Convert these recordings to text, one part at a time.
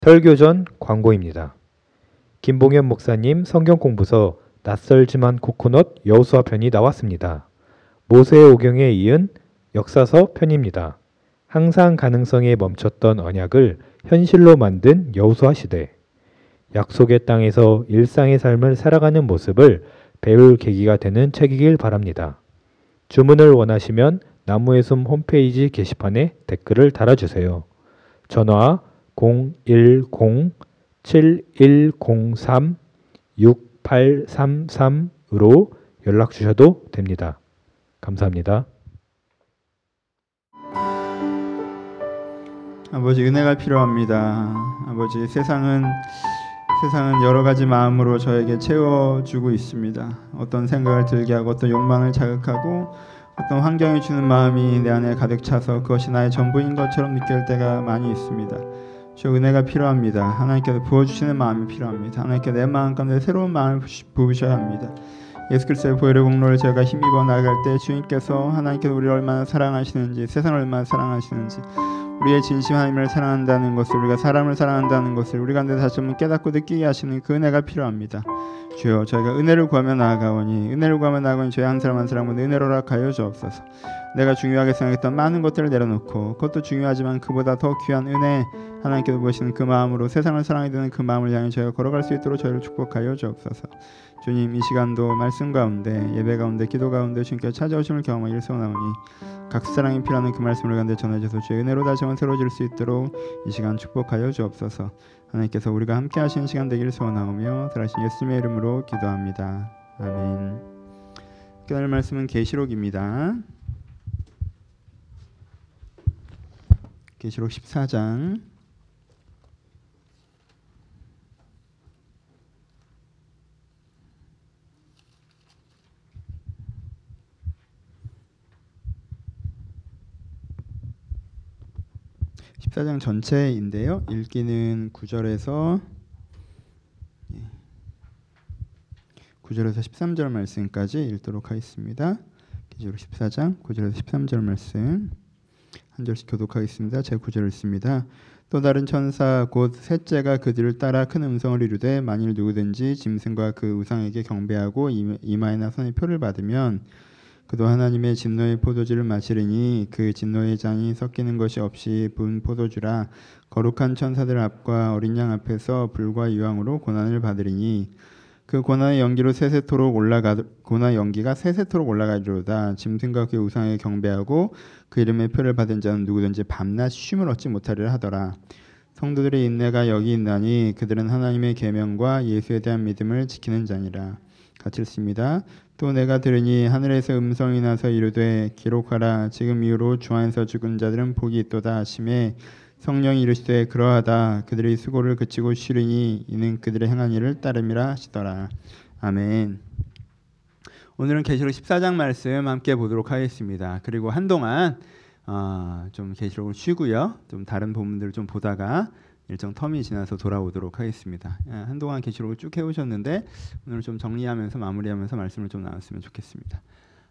설교 전 광고입니다. 김봉현 목사님 성경공부서 낯설지만 코코넛 여호수아 편이 나왔습니다. 모세의 오경에 이은 역사서 편입니다. 항상 가능성에 멈췄던 언약을 현실로 만든 여호수아 시대. 약속의 땅에서 일상의 삶을 살아가는 모습을 배울 계기가 되는 책이길 바랍니다. 주문을 원하시면 나무의 숨 홈페이지 게시판에 댓글을 달아주세요. 전화 010-7103-6833으로 연락 주셔도 됩니다. 감사합니다. 아버지, 은혜가 필요합니다. 아버지, 세상은 여러 가지 마음으로 저에게 채워주고 있습니다. 어떤 생각을 들게 하고 어떤 욕망을 자극하고 어떤 환경이 주는 마음이 내 안에 가득 차서 그것이 나의 전부인 것처럼 느낄 때가 많이 있습니다. 저 은혜가 필요합니다. 하나님께서 부어주시는 마음이 필요합니다. 하나님께서 내 마음 가운데 새로운 마음을 부으셔야 합니다. 예수 그리스도의 보혈의 공로를 저희가 힘입어 나갈 때 주님께서 하나님께서 우리를 얼마나 사랑하시는지, 세상을 얼마나 사랑하시는지, 우리의 진심 하나님을 사랑한다는 것을, 우리가 사람을 사랑한다는 것을 우리 가운데 다시 한번 깨닫고 느끼게 하시는 그 은혜가 필요합니다. 주여, 저희가 은혜를 구하며 나아가오니 저희 한 사람 한 사람은 은혜로 허락하여 주옵소서. 내가 중요하게 생각했던 많은 것들을 내려놓고, 그것도 중요하지만 그보다 더 귀한 은혜, 하나님께서 보시는 그 마음으로 세상을 사랑하게 되는 그 마음을 향해 저희가 걸어갈 수 있도록 저희를 축복하여 주옵소서. 주님, 이 시간도 말씀 가운데, 예배 가운데, 기도 가운데 주님께서 찾아오심을 경험하기를 소원하오니 각 사랑이 필요한 그 말씀을 가운데 전해져서 주의 은혜로 다시 한번 새로워질 수 있도록 이 시간 축복하여 주옵소서. 하나님께서 우리가 함께 하시는 시간 되기를 소원하오며 살아계신 예수님의 이름으로 기도합니다. 아멘. 오늘 말씀은 계시록입니다. 계시록 14장 14장 전체인데요. 읽기는 9절에서 13절 말씀까지 읽도록 하겠습니다. 계시록 14장 9절에서 13절 말씀 한 절씩 교독하겠습니다. 제 9절 읽습니다. 또 다른 천사 곧 셋째가 그들을 따라 큰 음성을 이루되 만일 누구든지 짐승과 그 우상에게 경배하고 이마에나 손에 표를 받으면 그도 하나님의 진노의 포도주를 마시리니 그 진노의 잔이 섞이는 것이 없이 부은 포도주라. 거룩한 천사들 앞과 어린 양 앞에서 불과 유황으로 고난을 받으리니 그 고난의 연기가 세세토록 올라가리로다. 짐승과 그 우상에 경배하고 그 이름의 표를 받은 자는 누구든지 밤낮 쉼을 얻지 못하리라 하더라. 성도들의 인내가 여기 있나니 그들은 하나님의 계명과 예수에 대한 믿음을 지키는 자니라. 같이 읽습니다. 또 내가 들으니 하늘에서 음성이 나서 이르되 기록하라. 지금 이후로 주 안에서 죽은 자들은 복이 있도다 하시매 성령이 이르시되 그러하다. 그들의 수고를 그치고 쉬리니 이는 그들의 행한 일을 따름이라 하시더라. 아멘. 오늘은 계시록 14장 말씀 함께 보도록 하겠습니다. 그리고 한동안 좀 계시록을 쉬고요. 좀 다른 본문들을 좀 보다가 일정 텀이 지나서 돌아오도록 하겠습니다. 한동안 계시록을 쭉 해오셨는데 오늘 좀 정리하면서 마무리하면서 말씀을 좀 나눴으면 좋겠습니다.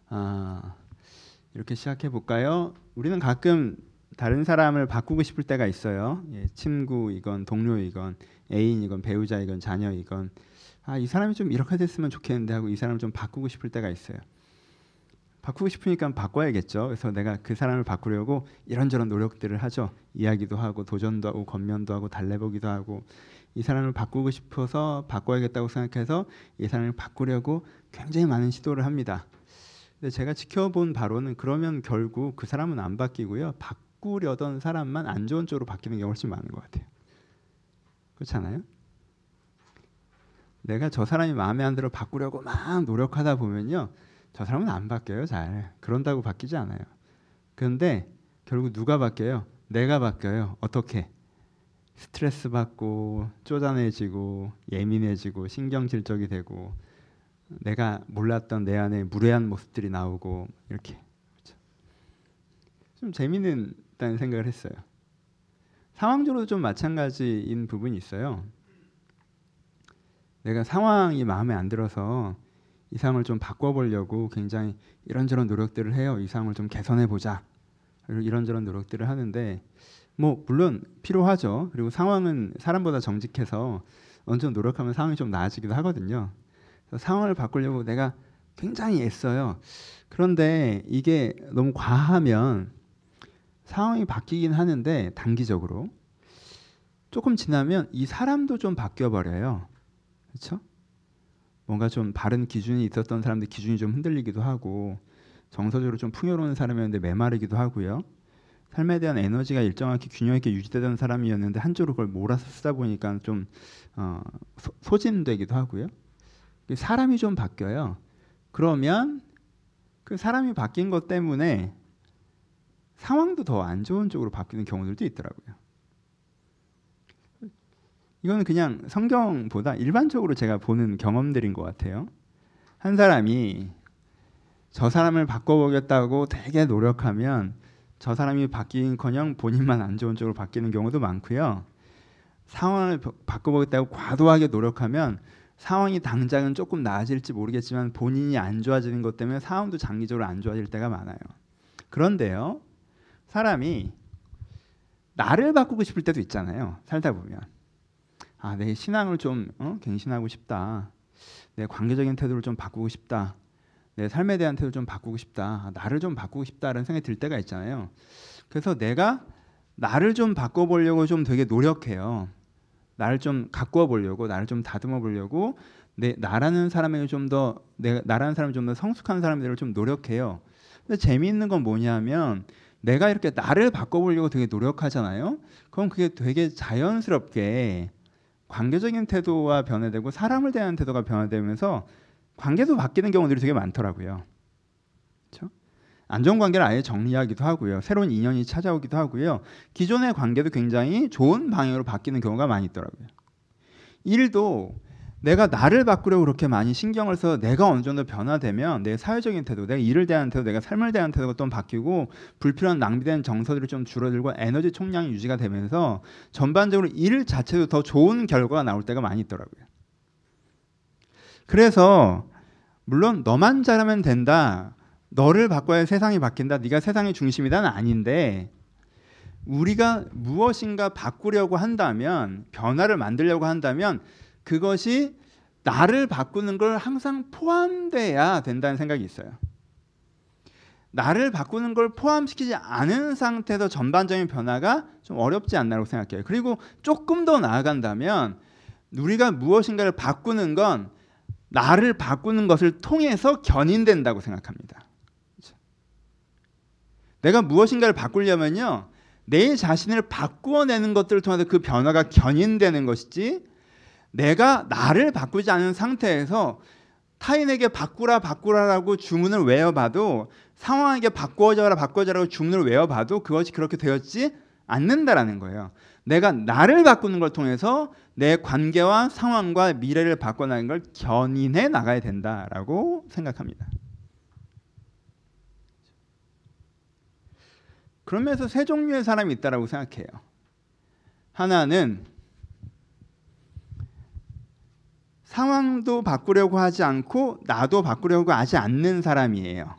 이렇게 시작해 볼까요? 우리는 가끔 다른 사람을 바꾸고 싶을 때가 있어요. 친구이건 동료이건 애인이건 배우자이건 자녀이건 이 사람이 좀 이렇게 됐으면 좋겠는데 하고 이 사람을 좀 바꾸고 싶을 때가 있어요. 바꾸고 싶으니까 바꿔야겠죠. 그래서 내가 그 사람을 바꾸려고 이런저런 노력들을 하죠. 이야기도 하고 도전도 하고 권면도 하고 달래보기도 하고 이 사람을 바꾸고 싶어서 바꿔야겠다고 생각해서 이 사람을 바꾸려고 굉장히 많은 시도를 합니다. 근데 제가 지켜본 바로는 그러면 결국 그 사람은 안 바뀌고요. 바꾸려던 사람만 안 좋은 쪽으로 바뀌는 경우가 훨씬 많은 것 같아요. 그렇지 않아요? 내가 저 사람이 마음에 안 들어 바꾸려고 막 노력하다 보면요. 저 사람은 안 바뀌어요. 잘. 그런다고 바뀌지 않아요. 그런데 결국 누가 바뀌어요? 내가 바뀌어요. 어떻게? 스트레스 받고 쪼잔해지고 예민해지고 신경질적이 되고 내가 몰랐던 내 안에 무례한 모습들이 나오고 이렇게. 그렇죠? 좀 재미있다는 생각을 했어요. 상황적으로도 좀 마찬가지인 부분이 있어요. 내가 상황이 마음에 안 들어서 이 상황을 좀 바꿔보려고 굉장히 이런저런 노력들을 해요. 이 상황을 좀 개선해보자. 이런저런 노력들을 하는데 뭐 물론 필요하죠. 그리고 상황은 사람보다 정직해서 어느 정도 노력하면 상황이 좀 나아지기도 하거든요. 그래서 상황을 바꾸려고 내가 굉장히 애써요. 그런데 이게 너무 과하면 상황이 바뀌긴 하는데 단기적으로 조금 지나면 이 사람도 좀 바뀌어 버려요. 그렇죠? 뭔가 좀 바른 기준이 있었던 사람들 기준이 좀 흔들리기도 하고 정서적으로 좀 풍요로운 사람이었는데 메마르기도 하고요. 삶에 대한 에너지가 일정하게 균형 있게 유지되던 사람이었는데 한쪽으로 그걸 몰아서 쓰다 보니까 좀 소진되기도 하고요. 사람이 좀 바뀌어요. 그러면 그 사람이 바뀐 것 때문에 상황도 더 안 좋은 쪽으로 바뀌는 경우들도 있더라고요. 이거는 그냥 성경보다 일반적으로 제가 보는 경험들인 것 같아요. 한 사람이 저 사람을 바꿔보겠다고 되게 노력하면 저 사람이 바뀌긴커녕 본인만 안 좋은 쪽으로 바뀌는 경우도 많고요. 상황을 바꿔보겠다고 과도하게 노력하면 상황이 당장은 조금 나아질지 모르겠지만 본인이 안 좋아지는 것 때문에 상황도 장기적으로 안 좋아질 때가 많아요. 그런데요, 사람이 나를 바꾸고 싶을 때도 있잖아요. 살다 보면 내 신앙을 좀 갱신하고 싶다. 내 관계적인 태도를 좀 바꾸고 싶다. 내 삶에 대한 태도를 좀 바꾸고 싶다. 나를 좀 바꾸고 싶다라는 생각이 들 때가 있잖아요. 그래서 내가 나를 좀 바꿔보려고 좀 되게 노력해요. 나를 좀 가꾸어 보려고, 나를 좀 다듬어 보려고, 나라는 사람에게 나라는 사람이 좀 더 성숙한 사람들을 좀 노력해요. 근데 재미있는 건 뭐냐면 내가 이렇게 나를 바꿔보려고 되게 노력하잖아요. 그럼 그게 되게 자연스럽게 관계적인 태도가 변화되고 사람을 대하는 태도가 변화되면서 관계도 바뀌는 경우들이 되게 많더라고요. 그렇죠? 안전관계를 아예 정리하기도 하고요. 새로운 인연이 찾아오기도 하고요. 기존의 관계도 굉장히 좋은 방향으로 바뀌는 경우가 많이 있더라고요. 일도 내가 나를 바꾸려고 그렇게 많이 신경을 써서 내가 어느 정도 변화되면 내 사회적인 태도, 내가 일을 대하는 태도, 내가 삶을 대하는 태도가 좀 바뀌고 불필요한 낭비된 정서들이 좀 줄어들고 에너지 총량이 유지가 되면서 전반적으로 일 자체도 더 좋은 결과가 나올 때가 많이 있더라고요. 그래서 물론 너만 잘하면 된다. 너를 바꿔야 세상이 바뀐다. 네가 세상의 중심이다는 아닌데 우리가 무엇인가 바꾸려고 한다면 변화를 만들려고 한다면 그것이 나를 바꾸는 걸 항상 포함돼야 된다는 생각이 있어요. 나를 바꾸는 걸 포함시키지 않은 상태에서 전반적인 변화가 좀 어렵지 않나라고 생각해요. 그리고 조금 더 나아간다면 우리가 무엇인가를 바꾸는 건 나를 바꾸는 것을 통해서 견인된다고 생각합니다. 내가 무엇인가를 바꾸려면요, 내 자신을 바꾸어내는 것들을 통해서 그 변화가 견인되는 것이지 내가 나를 바꾸지 않은 상태에서 타인에게 바꾸라라고 주문을 외워봐도 상황에게 바꿔줘라고 주문을 외워봐도 그것이 그렇게 되었지 않는다라는 거예요. 내가 나를 바꾸는 걸 통해서 내 관계와 상황과 미래를 바꿔나가는 걸 견인해 나가야 된다라고 생각합니다. 그러면서 세 종류의 사람이 있다라고 생각해요. 하나는 상황도 바꾸려고 하지 않고 나도 바꾸려고 하지 않는 사람이에요.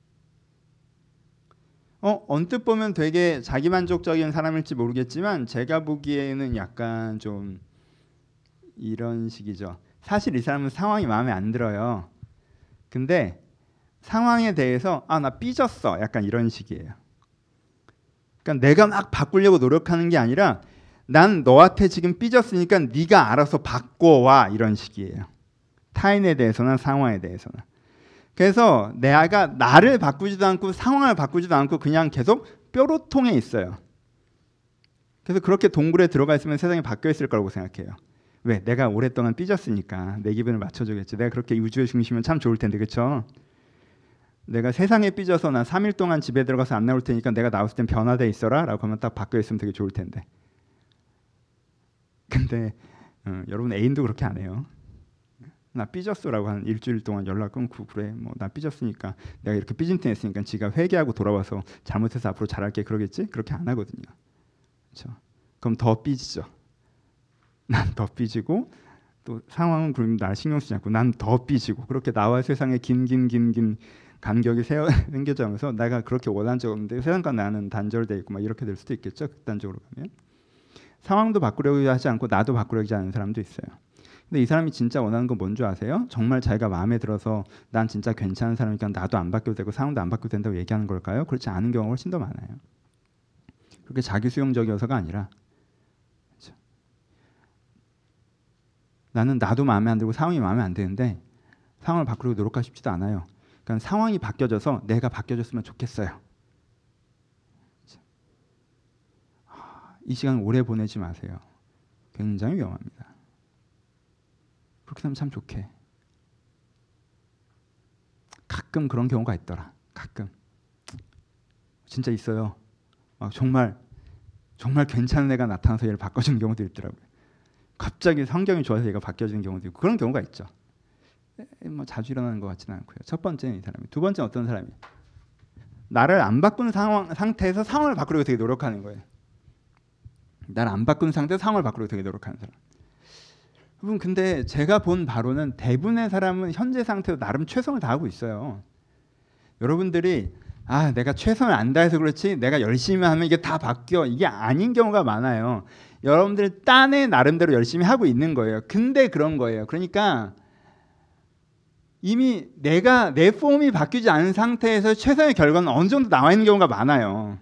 언뜻 보면 되게 자기만족적인 사람일지 모르겠지만 제가 보기에는 약간 좀 이런 식이죠. 사실 이 사람은 상황이 마음에 안 들어요. 근데 상황에 대해서 나 삐졌어. 약간 이런 식이에요. 그러니까 내가 막 바꾸려고 노력하는 게 아니라 난 너한테 지금 삐졌으니까 네가 알아서 바꿔와 이런 식이에요. 타인에 대해서나 상황에 대해서나. 그래서 내가 나를 바꾸지도 않고 상황을 바꾸지도 않고 그냥 계속 뾰로통에 있어요. 그래서 그렇게 동굴에 들어가 있으면 세상이 바뀌어 있을 거라고 생각해요. 왜? 내가 오랫동안 삐졌으니까 내 기분을 맞춰주겠지. 내가 그렇게 우주의 중심이면 참 좋을 텐데, 그렇죠? 내가 세상에 삐져서 나 3일 동안 집에 들어가서 안 나올 테니까 내가 나왔을 땐 변화돼 있어라 라고 하면 딱 바뀌어 있으면 되게 좋을 텐데. 근데 여러분 애인도 그렇게 안 해요. 나 삐졌어라고 한 일주일 동안 연락 끊고 그래 뭐 나 삐졌으니까 내가 이렇게 삐진 때 했으니까 지가 회개하고 돌아와서 잘못해서 앞으로 잘할게 그러겠지? 그렇게 안 하거든요. 그렇죠? 그럼 더 삐지죠. 난 더 삐지고 또 상황은 그럼 날 신경 쓰지 않고 난 더 삐지고 그렇게 나와 세상에 긴 간격이 생겨져면서 내가 그렇게 원한 적 없는데 세상과 나는 단절돼 있고 막 이렇게 될 수도 있겠죠. 극단적으로 가면 상황도 바꾸려고 하지 않고 나도 바꾸려고 하지 않는 사람도 있어요. 근데 이 사람이 진짜 원하는 건 뭔 줄 아세요? 정말 자기가 마음에 들어서 난 진짜 괜찮은 사람이니까 나도 안 바뀌어도 되고 상황도 안 바뀌어도 된다고 얘기하는 걸까요? 그렇지 않은 경우가 훨씬 더 많아요. 그렇게 자기 수용적이어서가 아니라 그렇죠? 나는 나도 마음에 안 들고 상황이 마음에 안 드는데 상황을 바꾸려고 노력하고 싶지도 않아요. 그러니까 상황이 바뀌어져서 내가 바뀌어졌으면 좋겠어요. 그렇죠? 이 시간 오래 보내지 마세요. 굉장히 위험합니다. 그렇게 하면 참 좋게. 가끔 그런 경우가 있더라. 가끔 진짜 있어요. 막 정말 괜찮은 애가 나타나서 얘를 바꿔주는 경우도 있더라고요. 갑자기 성경이 좋아서 얘가 바뀌어지는 경우도 있고 그런 경우가 있죠. 뭐 자주 일어나는 것 같지는 않고요. 첫 번째는 이 사람이. 두 번째는 어떤 사람이? 나를 안 바꾼 상태에서 상황을 바꾸려고 되게 노력하는 거예요. 나를 안 바꾼 상태에서 상황을 바꾸려고 되게 노력하는 사람. 여러분 근데 제가 본 바로는 대부분의 사람은 현재 상태로 나름 최선을 다하고 있어요. 여러분들이 내가 최선을 안 다해서 그렇지 내가 열심히 하면 이게 다 바뀌어 이게 아닌 경우가 많아요. 여러분들 딴에 나름대로 열심히 하고 있는 거예요. 근데 그런 거예요. 그러니까 이미 내가 내 폼이 바뀌지 않은 상태에서 최선의 결과는 어느 정도 나와 있는 경우가 많아요.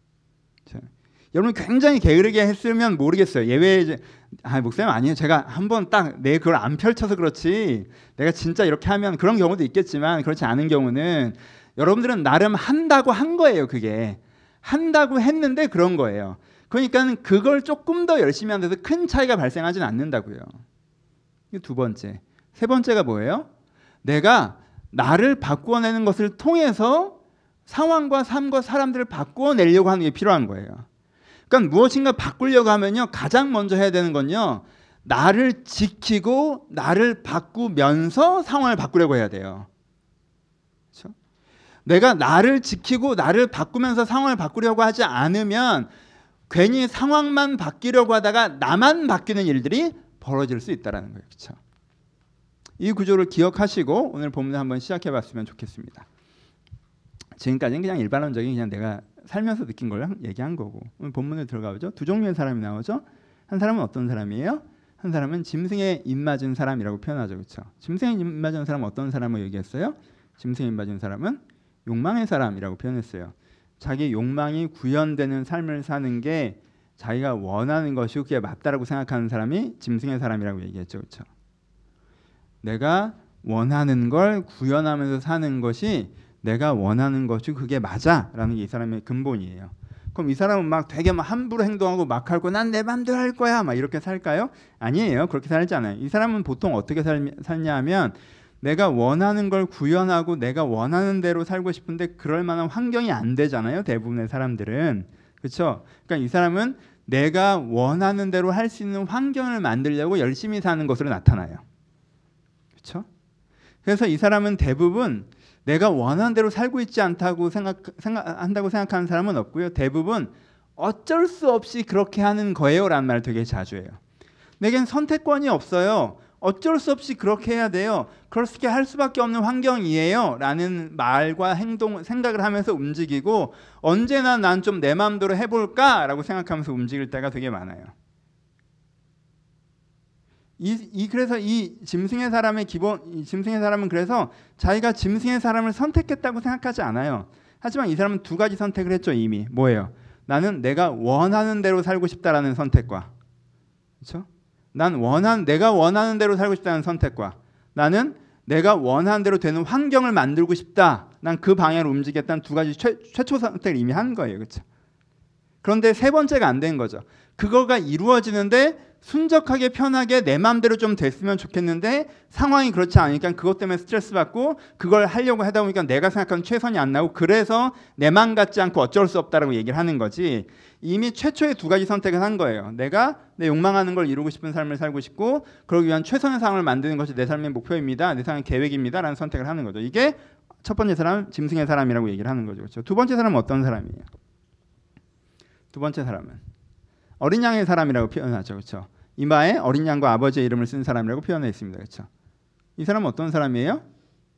여러분 굉장히 게으르게 했으면 모르겠어요. 예외 목사님 아니에요. 제가 한번 딱 내 그걸 안 펼쳐서 그렇지 내가 진짜 이렇게 하면 그런 경우도 있겠지만 그렇지 않은 경우는 여러분들은 나름 한다고 한 거예요. 그게 한다고 했는데 그런 거예요. 그러니까 그걸 조금 더 열심히 한다고 해서 큰 차이가 발생하지는 않는다고요. 이게 두 번째. 세 번째가 뭐예요? 내가 나를 바꾸어내는 것을 통해서 상황과 삶과 사람들을 바꾸어내려고 하는 게 필요한 거예요. 그러니까 무엇인가 바꾸려고 하면요 가장 먼저 해야 되는 건요 나를 지키고 나를 바꾸면서 상황을 바꾸려고 해야 돼요. 그렇죠? 내가 나를 지키고 나를 바꾸면서 상황을 바꾸려고 하지 않으면 괜히 상황만 바뀌려고 하다가 나만 바뀌는 일들이 벌어질 수 있다는 거예요. 그렇죠? 이 구조를 기억하시고 오늘 본문을 한번 시작해봤으면 좋겠습니다. 지금까지는 그냥 일반론적인 그냥 내가 살면서 느낀 걸 얘기한 거고 오늘 본문에 들어가보죠. 두 종류의 사람이 나오죠. 한 사람은 어떤 사람이에요? 한 사람은 짐승에 입맞은 사람이라고 표현하죠. 그렇죠? 짐승에 입맞은 사람은 어떤 사람을 얘기했어요? 짐승에 입맞은 사람은 욕망의 사람이라고 표현했어요. 자기 욕망이 구현되는 삶을 사는 게 자기가 원하는 것이 그게 맞다라고 생각하는 사람이 짐승의 사람이라고 얘기했죠. 그렇죠? 내가 원하는 걸 구현하면서 사는 것이 내가 원하는 것이 그게 맞아라는 게 이 사람의 근본이에요. 그럼 이 사람은 막 되게 막 함부로 행동하고 막 할 거 난 내 맘대로 할 거야 막 이렇게 살까요? 아니에요. 그렇게 살지 않아요. 이 사람은 보통 어떻게 살냐 하면 내가 원하는 걸 구현하고 내가 원하는 대로 살고 싶은데 그럴 만한 환경이 안 되잖아요. 대부분의 사람들은. 그렇죠? 그러니까 이 사람은 내가 원하는 대로 할 수 있는 환경을 만들려고 열심히 사는 것으로 나타나요. 그렇죠? 그래서 이 사람은 대부분 내가 원하는 대로 살고 있지 않다고 한다고 생각하는 사람은 없고요. 대부분 어쩔 수 없이 그렇게 하는 거예요라는 말을 되게 자주 해요. 내겐 선택권이 없어요. 어쩔 수 없이 그렇게 해야 돼요. 그렇게 할 수밖에 없는 환경이에요. 라는 말과 생각을 하면서 움직이고 언제나 난 좀 내 마음대로 해볼까? 라고 생각하면서 움직일 때가 되게 많아요. 그래서 이 짐승의 사람의 이 짐승의 사람은 그래서 자기가 짐승의 사람을 선택했다고 생각하지 않아요. 하지만 이 사람은 두 가지 선택을 했죠. 이미 뭐예요? 나는 내가 원하는 대로 살고 싶다라는 선택과, 그렇죠? 내가 원하는 대로 살고 싶다는 선택과, 나는 내가 원하는 대로 되는 환경을 만들고 싶다. 난 그 방향으로 움직였다는 두 가지 최초 선택을 이미 한 거예요, 그렇죠? 그런데 세 번째가 안 된 거죠. 그거가 이루어지는데 순적하게 편하게 내 마음대로 좀 됐으면 좋겠는데 상황이 그렇지 않으니까 그것 때문에 스트레스 받고 그걸 하려고 하다 보니까 내가 생각하는 최선이 안 나오고 그래서 내 맘 같지 않고 어쩔 수 없다라고 얘기를 하는 거지. 이미 최초의 두 가지 선택을 한 거예요. 내가 내 욕망하는 걸 이루고 싶은 삶을 살고 싶고 그러기 위한 최선의 상황을 만드는 것이 내 삶의 목표입니다. 내 삶의 계획입니다. 라는 선택을 하는 거죠. 이게 첫 번째 사람, 짐승의 사람이라고 얘기를 하는 거죠. 그렇죠? 두 번째 사람은 어떤 사람이에요? 두 번째 사람은 어린 양의 사람이라고 표현하죠. 그렇죠? 이마에 어린 양과 아버지의 이름을 쓴 사람이라고 표현했습니다. 그렇죠? 이 사람은 어떤 사람이에요?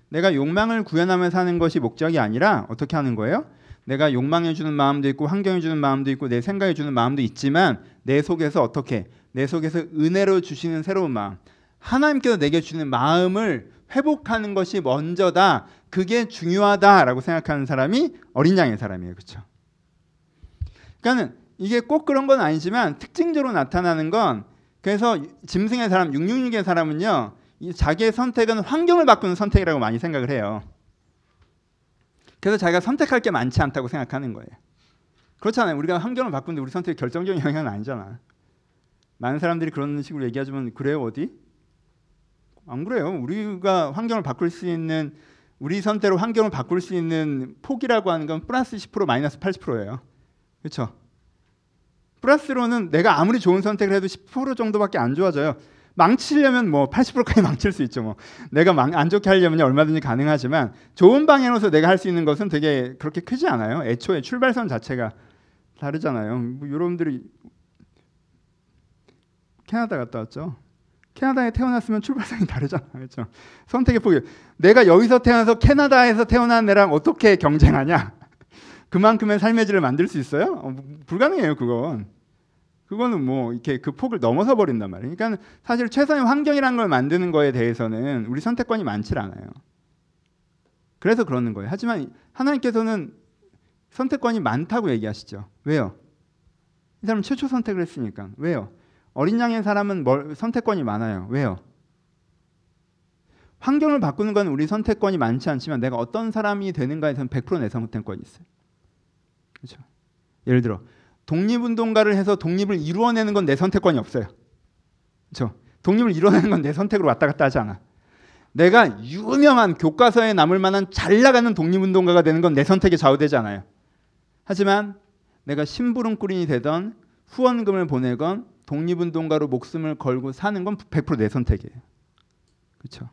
내가 욕망을 구현하며 사는 것이 목적이 아니라 어떻게 하는 거예요? 내가 욕망해 주는 마음도 있고 환경해 주는 마음도 있고 내 생각해 주는 마음도 있지만 내 속에서 어떻게? 내 속에서 은혜로 주시는 새로운 마음, 하나님께서 내게 주는 마음을 회복하는 것이 먼저다. 그게 중요하다라고 생각하는 사람이 어린 양의 사람이에요. 그렇죠? 그러니까 이게 꼭 그런 건 아니지만 특징적으로 나타나는 건, 그래서 짐승의 사람, 666의 사람은요, 자기의 선택은 환경을 바꾸는 선택이라고 많이 생각을 해요. 그래서 자기가 선택할 게 많지 않다고 생각하는 거예요. 그렇잖아요. 우리가 환경을 바꾸는데 우리 선택이 결정적인 영향은 아니잖아. 많은 사람들이 그런 식으로 얘기하지만 그래요 어디? 안 그래요. 우리가 환경을 바꿀 수 있는, 우리 선택으로 환경을 바꿀 수 있는 폭이라고 하는 건 플러스 10% 마이너스 80%예요. 그렇죠? 플러스로는 내가 아무리 좋은 선택을 해도 10% 정도밖에 안 좋아져요. 망치려면 뭐 80%까지 망칠 수 있죠. 뭐 내가 안 좋게 하려면 얼마든지 가능하지만 좋은 방향으로서 내가 할 수 있는 것은 되게 그렇게 크지 않아요. 애초에 출발선 자체가 다르잖아요. 뭐 여러분들이 캐나다 갔다 왔죠. 캐나다에 태어났으면 출발선이 다르잖아요. 그렇죠? 선택의 폭이. 내가 여기서 태어나서 캐나다에서 태어난 애랑 어떻게 경쟁하냐? 그만큼의 삶의 질을 만들 수 있어요? 불가능해요. 그거는 뭐 이렇게 그 폭을 넘어서 버린단 말이에요. 그러니까 사실 최선의 환경이라는 걸 만드는 거에 대해서는 우리 선택권이 많지 않아요. 그래서 그러는 거예요. 하지만 하나님께서는 선택권이 많다고 얘기하시죠. 왜요? 이 사람은 최초 선택을 했으니까. 왜요? 어린 양의 사람은 선택권이 많아요. 왜요? 환경을 바꾸는 건 우리 선택권이 많지 않지만 내가 어떤 사람이 되는가에서는 100% 내 선택권이 있어요. 그렇죠? 예를 들어 독립운동가를 해서 독립을 이루어내는 건 내 선택권이 없어요. 그렇죠? 독립을 이루어내는 건 내 선택으로 왔다 갔다 하지 않아. 내가 유명한 교과서에 남을 만한 잘 나가는 독립운동가가 되는 건 내 선택에 좌우되지 않아요. 하지만 내가 심부름꾼이 되던 후원금을 보내건 독립운동가로 목숨을 걸고 사는 건 100% 내 선택이에요. 그렇죠?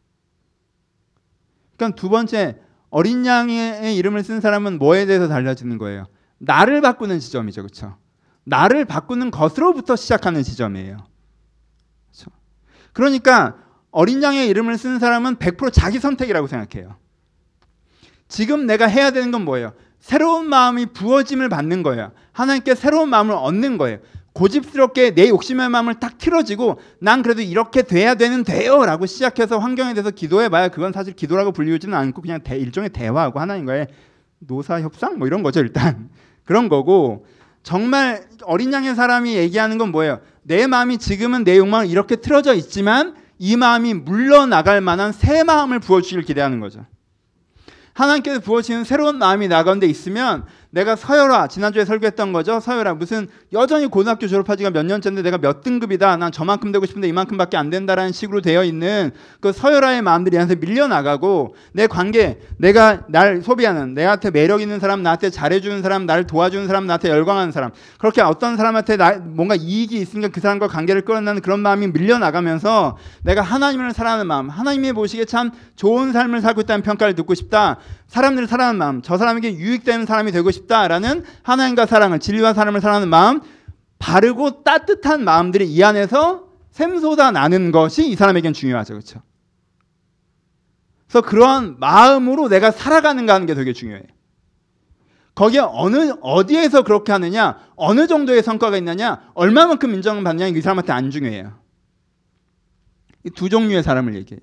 그러니까 두 번째, 어린 양의 이름을 쓴 사람은 뭐에 대해서 달라지는 거예요? 나를 바꾸는 지점이죠. 그렇죠? 나를 바꾸는 것으로부터 시작하는 지점이에요. 그렇죠? 그러니까 어린 양의 이름을 쓴 사람은 100% 자기 선택이라고 생각해요. 지금 내가 해야 되는 건 뭐예요? 새로운 마음이 부어짐을 받는 거예요. 하나님께 새로운 마음을 얻는 거예요. 고집스럽게 내 욕심의 마음을 딱 틀어지고 난 그래도 이렇게 돼야 되는데요 라고 시작해서 환경에 대해서 기도해봐야 그건 사실 기도라고 불리우지는 않고 그냥 일종의 대화하고 하나님과의 노사협상 뭐 이런 거죠. 일단 그런 거고, 정말 어린 양의 사람이 얘기하는 건 뭐예요? 내 마음이 지금은 내 욕망을 이렇게 틀어져 있지만 이 마음이 물러나갈 만한 새 마음을 부어주시길 기대하는 거죠. 하나님께서 부어주시는 새로운 마음이 나 가운데 있으면, 내가 서열화, 지난주에 설교했던 거죠. 서열화, 무슨 여전히 고등학교 졸업하지가 몇 년째인데 내가 몇 등급이다, 난 저만큼 되고 싶은데 이만큼밖에 안 된다라는 식으로 되어 있는 그 서열화의 마음들이 나한테 밀려나가고, 내 관계, 내가 날 소비하는, 내한테 매력 있는 사람, 나한테 잘해주는 사람, 나를 도와주는 사람, 나한테 열광하는 사람, 그렇게 어떤 사람한테 뭔가 이익이 있으니까 그 사람과 관계를 끌어내는 그런 마음이 밀려나가면서 내가 하나님을 사랑하는 마음, 하나님이 보시기에 참 좋은 삶을 살고 있다는 평가를 듣고 싶다, 사람들을 사랑하는 마음, 저 사람에게 유익되는 사람이 되고 싶다라는 하나님과 사랑을, 진리와 사람을 사랑하는 마음, 바르고 따뜻한 마음들이 이 안에서 샘솟아 나는 것이 이 사람에겐 중요하죠. 그렇죠? 그래서 그러한 마음으로 내가 살아가는가 하는 게 되게 중요해요. 거기에 어디에서 그렇게 하느냐, 어느 정도의 성과가 있느냐, 얼마만큼 인정을 받느냐, 이 사람한테 안 중요해요. 이 두 종류의 사람을 얘기해요.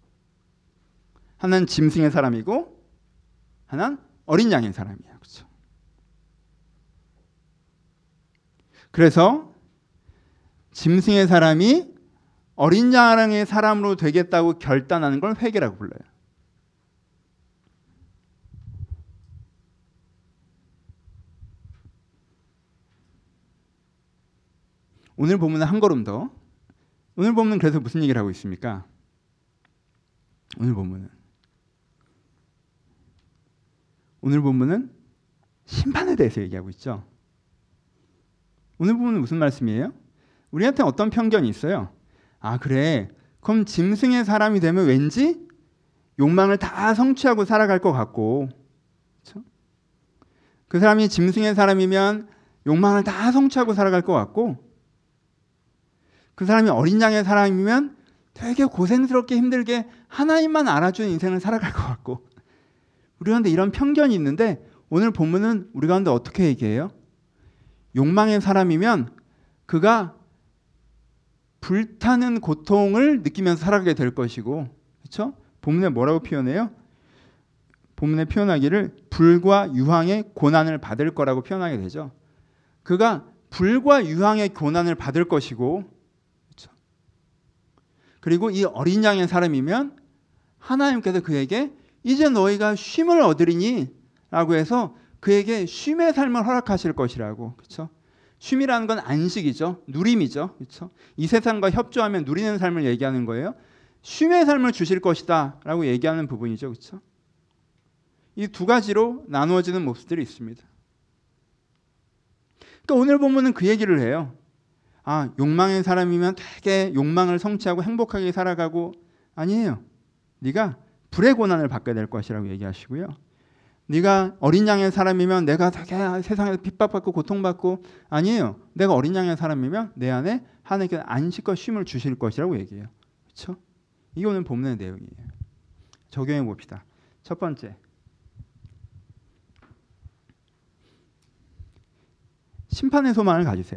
하나는 짐승의 사람이고 하나는 어린 양의 사람이에요. 그렇죠? 그래서 짐승의 사람이 어린 양의 사람으로 되겠다고 결단하는 걸 회개라고 불러요. 오늘 본문은 한 걸음 더. 오늘 본문은 그래서 무슨 얘기를 하고 있습니까? 오늘 본문은 심판에 대해서 얘기하고 있죠. 오늘 본문은 무슨 말씀이에요? 우리한테 어떤 편견이 있어요? 아, 그래. 그럼 짐승의 사람이 되면 왠지 욕망을 다 성취하고 살아갈 것 같고, 그렇죠? 그 사람이 짐승의 사람이면 욕망을 다 성취하고 살아갈 것 같고, 그 사람이 어린 양의 사람이면 되게 고생스럽게 힘들게 하나님만 알아주는 인생을 살아갈 것 같고, 우리 가운데 이런 편견이 있는데 오늘 본문은 우리 가운데 어떻게 얘기해요? 욕망의 사람이면 그가 불타는 고통을 느끼면서 살아가게 될 것이고, 그렇죠? 본문에 뭐라고 표현해요? 본문에 표현하기를 불과 유황의 고난을 받을 거라고 표현하게 되죠. 그가 불과 유황의 고난을 받을 것이고, 그렇죠? 그리고 이 어린 양의 사람이면 하나님께서 그에게 이제 너희가 쉼을 얻으리니 라고 해서 그에게 쉼의 삶을 허락하실 것이라고. 그렇죠? 쉼이라는 건 안식이죠. 누림이죠. 그렇죠? 이 세상과 협조하며 누리는 삶을 얘기하는 거예요. 쉼의 삶을 주실 것이다 라고 얘기하는 부분이죠. 그렇죠? 이 두 가지로 나누어지는 모습들이 있습니다. 그러니까 오늘 본문은 그 얘기를 해요. 아, 욕망의 사람이면 되게 욕망을 성취하고 행복하게 살아가고, 아니에요. 네가 불의 고난을 받게 될 것이라고 얘기하시고요. 네가 어린 양의 사람이면 내가 되게 세상에서 핍박받고 고통받고, 아니에요. 내가 어린 양의 사람이면 내 안에 하나님께서 안식과 쉼을 주실 것이라고 얘기해요. 그렇죠? 이게 오늘 본문의 내용이에요. 적용해 봅시다. 첫 번째, 심판의 소망을 가지세요.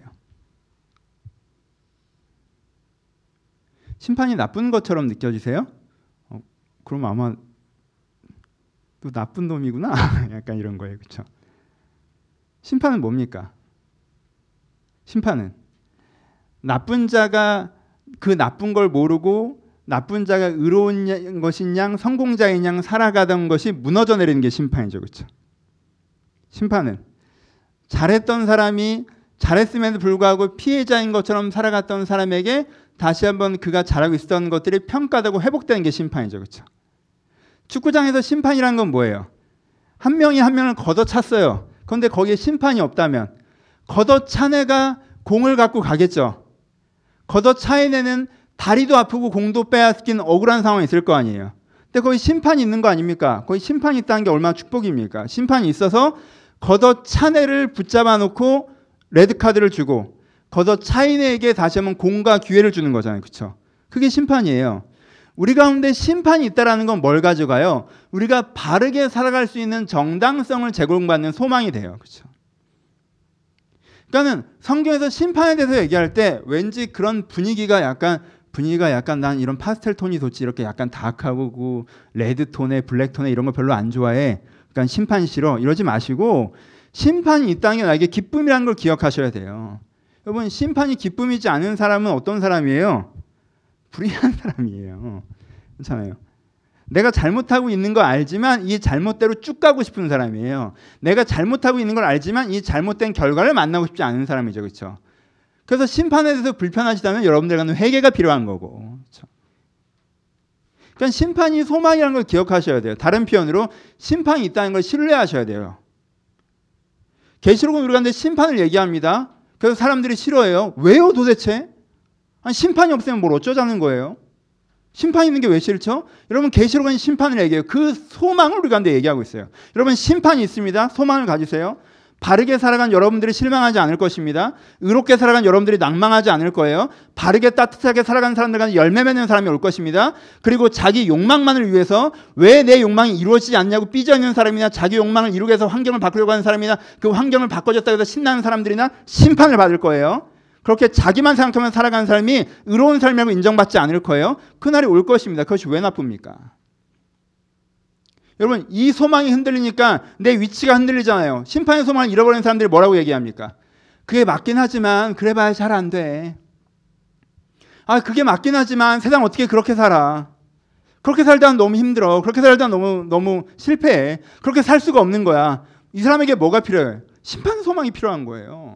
심판이 나쁜 것처럼 느껴지세요? 그럼 아마 또 나쁜 놈이구나. 약간 이런 거예요. 그렇죠? 심판은 뭡니까? 심판은 나쁜 자가 그 나쁜 걸 모르고 나쁜 자가 의로운 것인 양 성공자인 양 살아가던 것이 무너져 내리는 게 심판이죠. 그렇죠? 심판은 잘했던 사람이 잘했음에도 불구하고 피해자인 것처럼 살아갔던 사람에게 다시 한번 그가 잘하고 있었던 것들이 평가되고 회복되는 게 심판이죠. 그렇죠? 축구장에서 심판이란 건 뭐예요? 한 명이 한 명을 걷어찼어요. 그런데 거기에 심판이 없다면 걷어찬 애가 공을 갖고 가겠죠. 걷어차인 애는 다리도 아프고 공도 빼앗긴 억울한 상황이 있을 거 아니에요. 근데 거기 심판이 있는 거 아닙니까? 거기 심판이 있다는 게 얼마나 축복입니까? 심판이 있어서 걷어찬 애를 붙잡아 놓고 레드카드를 주고 걷어차인 애에게 다시 한번 공과 기회를 주는 거잖아요. 그렇죠? 그게 심판이에요. 우리 가운데 심판이 있다는 건 뭘 가져가요? 우리가 바르게 살아갈 수 있는 정당성을 제공받는 소망이 돼요. 그렇죠? 그러니까는 성경에서 심판에 대해서 얘기할 때 왠지 그런 분위기가 약간 난 이런 파스텔 톤이 좋지, 이렇게 약간 다크하고 레드 톤에 블랙 톤에 이런 거 별로 안 좋아해. 그러니까 심판 싫어. 이러지 마시고 심판이 있다는 게 나에게 기쁨이라는 걸 기억하셔야 돼요. 여러분, 심판이 기쁨이지 않은 사람은 어떤 사람이에요? 불의한 사람이에요. 그렇잖아요. 내가 잘못하고 있는 거 알지만 이 잘못대로 쭉 가고 싶은 사람이에요. 내가 잘못하고 있는 걸 알지만 이 잘못된 결과를 만나고 싶지 않은 사람이죠. 그렇죠? 그래서 심판에 대해서 불편하시다면 여러분들과는 회개가 필요한 거고. 그렇죠? 그러니까 심판이 소망이라는 걸 기억하셔야 돼요. 다른 표현으로 심판이 있다는 걸 신뢰하셔야 돼요. 계시록은 우리 가운데 심판을 얘기합니다. 그래서 사람들이 싫어해요. 왜요 도대체? 아니, 심판이 없으면 뭘 어쩌자는 거예요? 심판이 있는 게 왜 싫죠? 여러분, 계시록은 심판을 얘기해요. 그 소망을 우리 가운데 얘기하고 있어요. 여러분, 심판이 있습니다. 소망을 가지세요. 바르게 살아간 여러분들이 실망하지 않을 것입니다. 의롭게 살아간 여러분들이 낭망하지 않을 거예요. 바르게 따뜻하게 살아간 사람들과 열매 맺는 사람이 올 것입니다. 그리고 자기 욕망만을 위해서 왜 내 욕망이 이루어지지 않냐고 삐져있는 사람이나 자기 욕망을 이루기 위해서 환경을 바꾸려고 하는 사람이나 그 환경을 바꿔줬다고 해서 신나는 사람들이나 심판을 받을 거예요. 그렇게 자기만 생각하면서 살아가는 사람이 의로운 삶이라고 인정받지 않을 거예요. 그날이 올 것입니다. 그것이 왜 나쁩니까? 여러분, 이 소망이 흔들리니까 내 위치가 흔들리잖아요. 심판의 소망을 잃어버린 사람들이 뭐라고 얘기합니까? 그게 맞긴 하지만 그래봐야 잘 안 돼. 아, 그게 맞긴 하지만 세상 어떻게 그렇게 살아. 그렇게 살다 너무 힘들어. 그렇게 살다 너무 실패해. 그렇게 살 수가 없는 거야. 이 사람에게 뭐가 필요해요? 심판 소망이 필요한 거예요.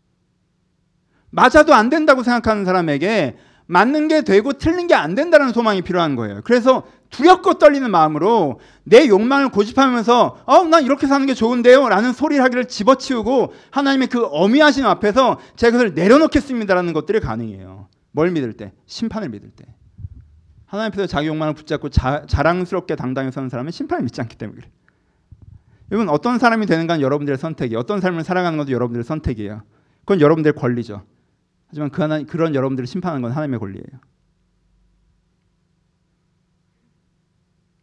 맞아도 안 된다고 생각하는 사람에게 맞는 게 되고 틀린 게 안 된다는 소망이 필요한 거예요. 그래서 두렵고 떨리는 마음으로 내 욕망을 고집하면서 난 이렇게 사는 게 좋은데요 라는 소리를 하기를 집어치우고 하나님의 그 어미하심 앞에서 제가 그것을 내려놓겠습니다라는 것들이 가능해요. 뭘 믿을 때? 심판을 믿을 때. 하나님 앞에서 자기 욕망을 붙잡고 자랑스럽게 당당히 서는 사람은 심판을 믿지 않기 때문에 그래요. 여러분, 어떤 사람이 되는 건 여러분들의 선택이에요. 어떤 삶을 살아가는 것도 여러분들의 선택이에요. 그건 여러분들의 권리죠. 하지만 그런 여러분들을 심판하는 건 하나님의 권리예요.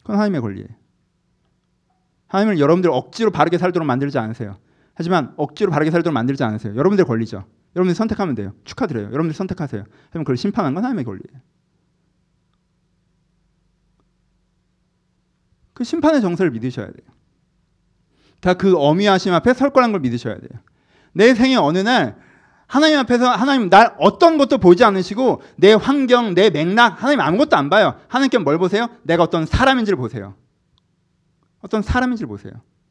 그건 하나님의 권리예요. 하나님은 여러분들 억지로 바르게 살도록 만들지 않으세요. 하지만 억지로 바르게 살도록 만들지 않으세요. 여러분들의 권리죠. 여러분들이 선택하면 돼요. 축하드려요. 여러분들이 선택하세요. 하지만 그걸 심판하는 건 하나님의 권리예요. 그 심판의 정서를 믿으셔야 돼요. 다 그 어미하심 앞에 설 거란 걸 믿으셔야 돼요. 내 생의 어느 날 하나님 앞에서 하나님 날 어떤 것도 보지 않으시고 내 환경, 내 맥락 하나님 아무것도 안 봐요. 하나님께 뭘 보세요? 내가 어떤 사람인지를 보세요. 어떤 사람인지를 보세요.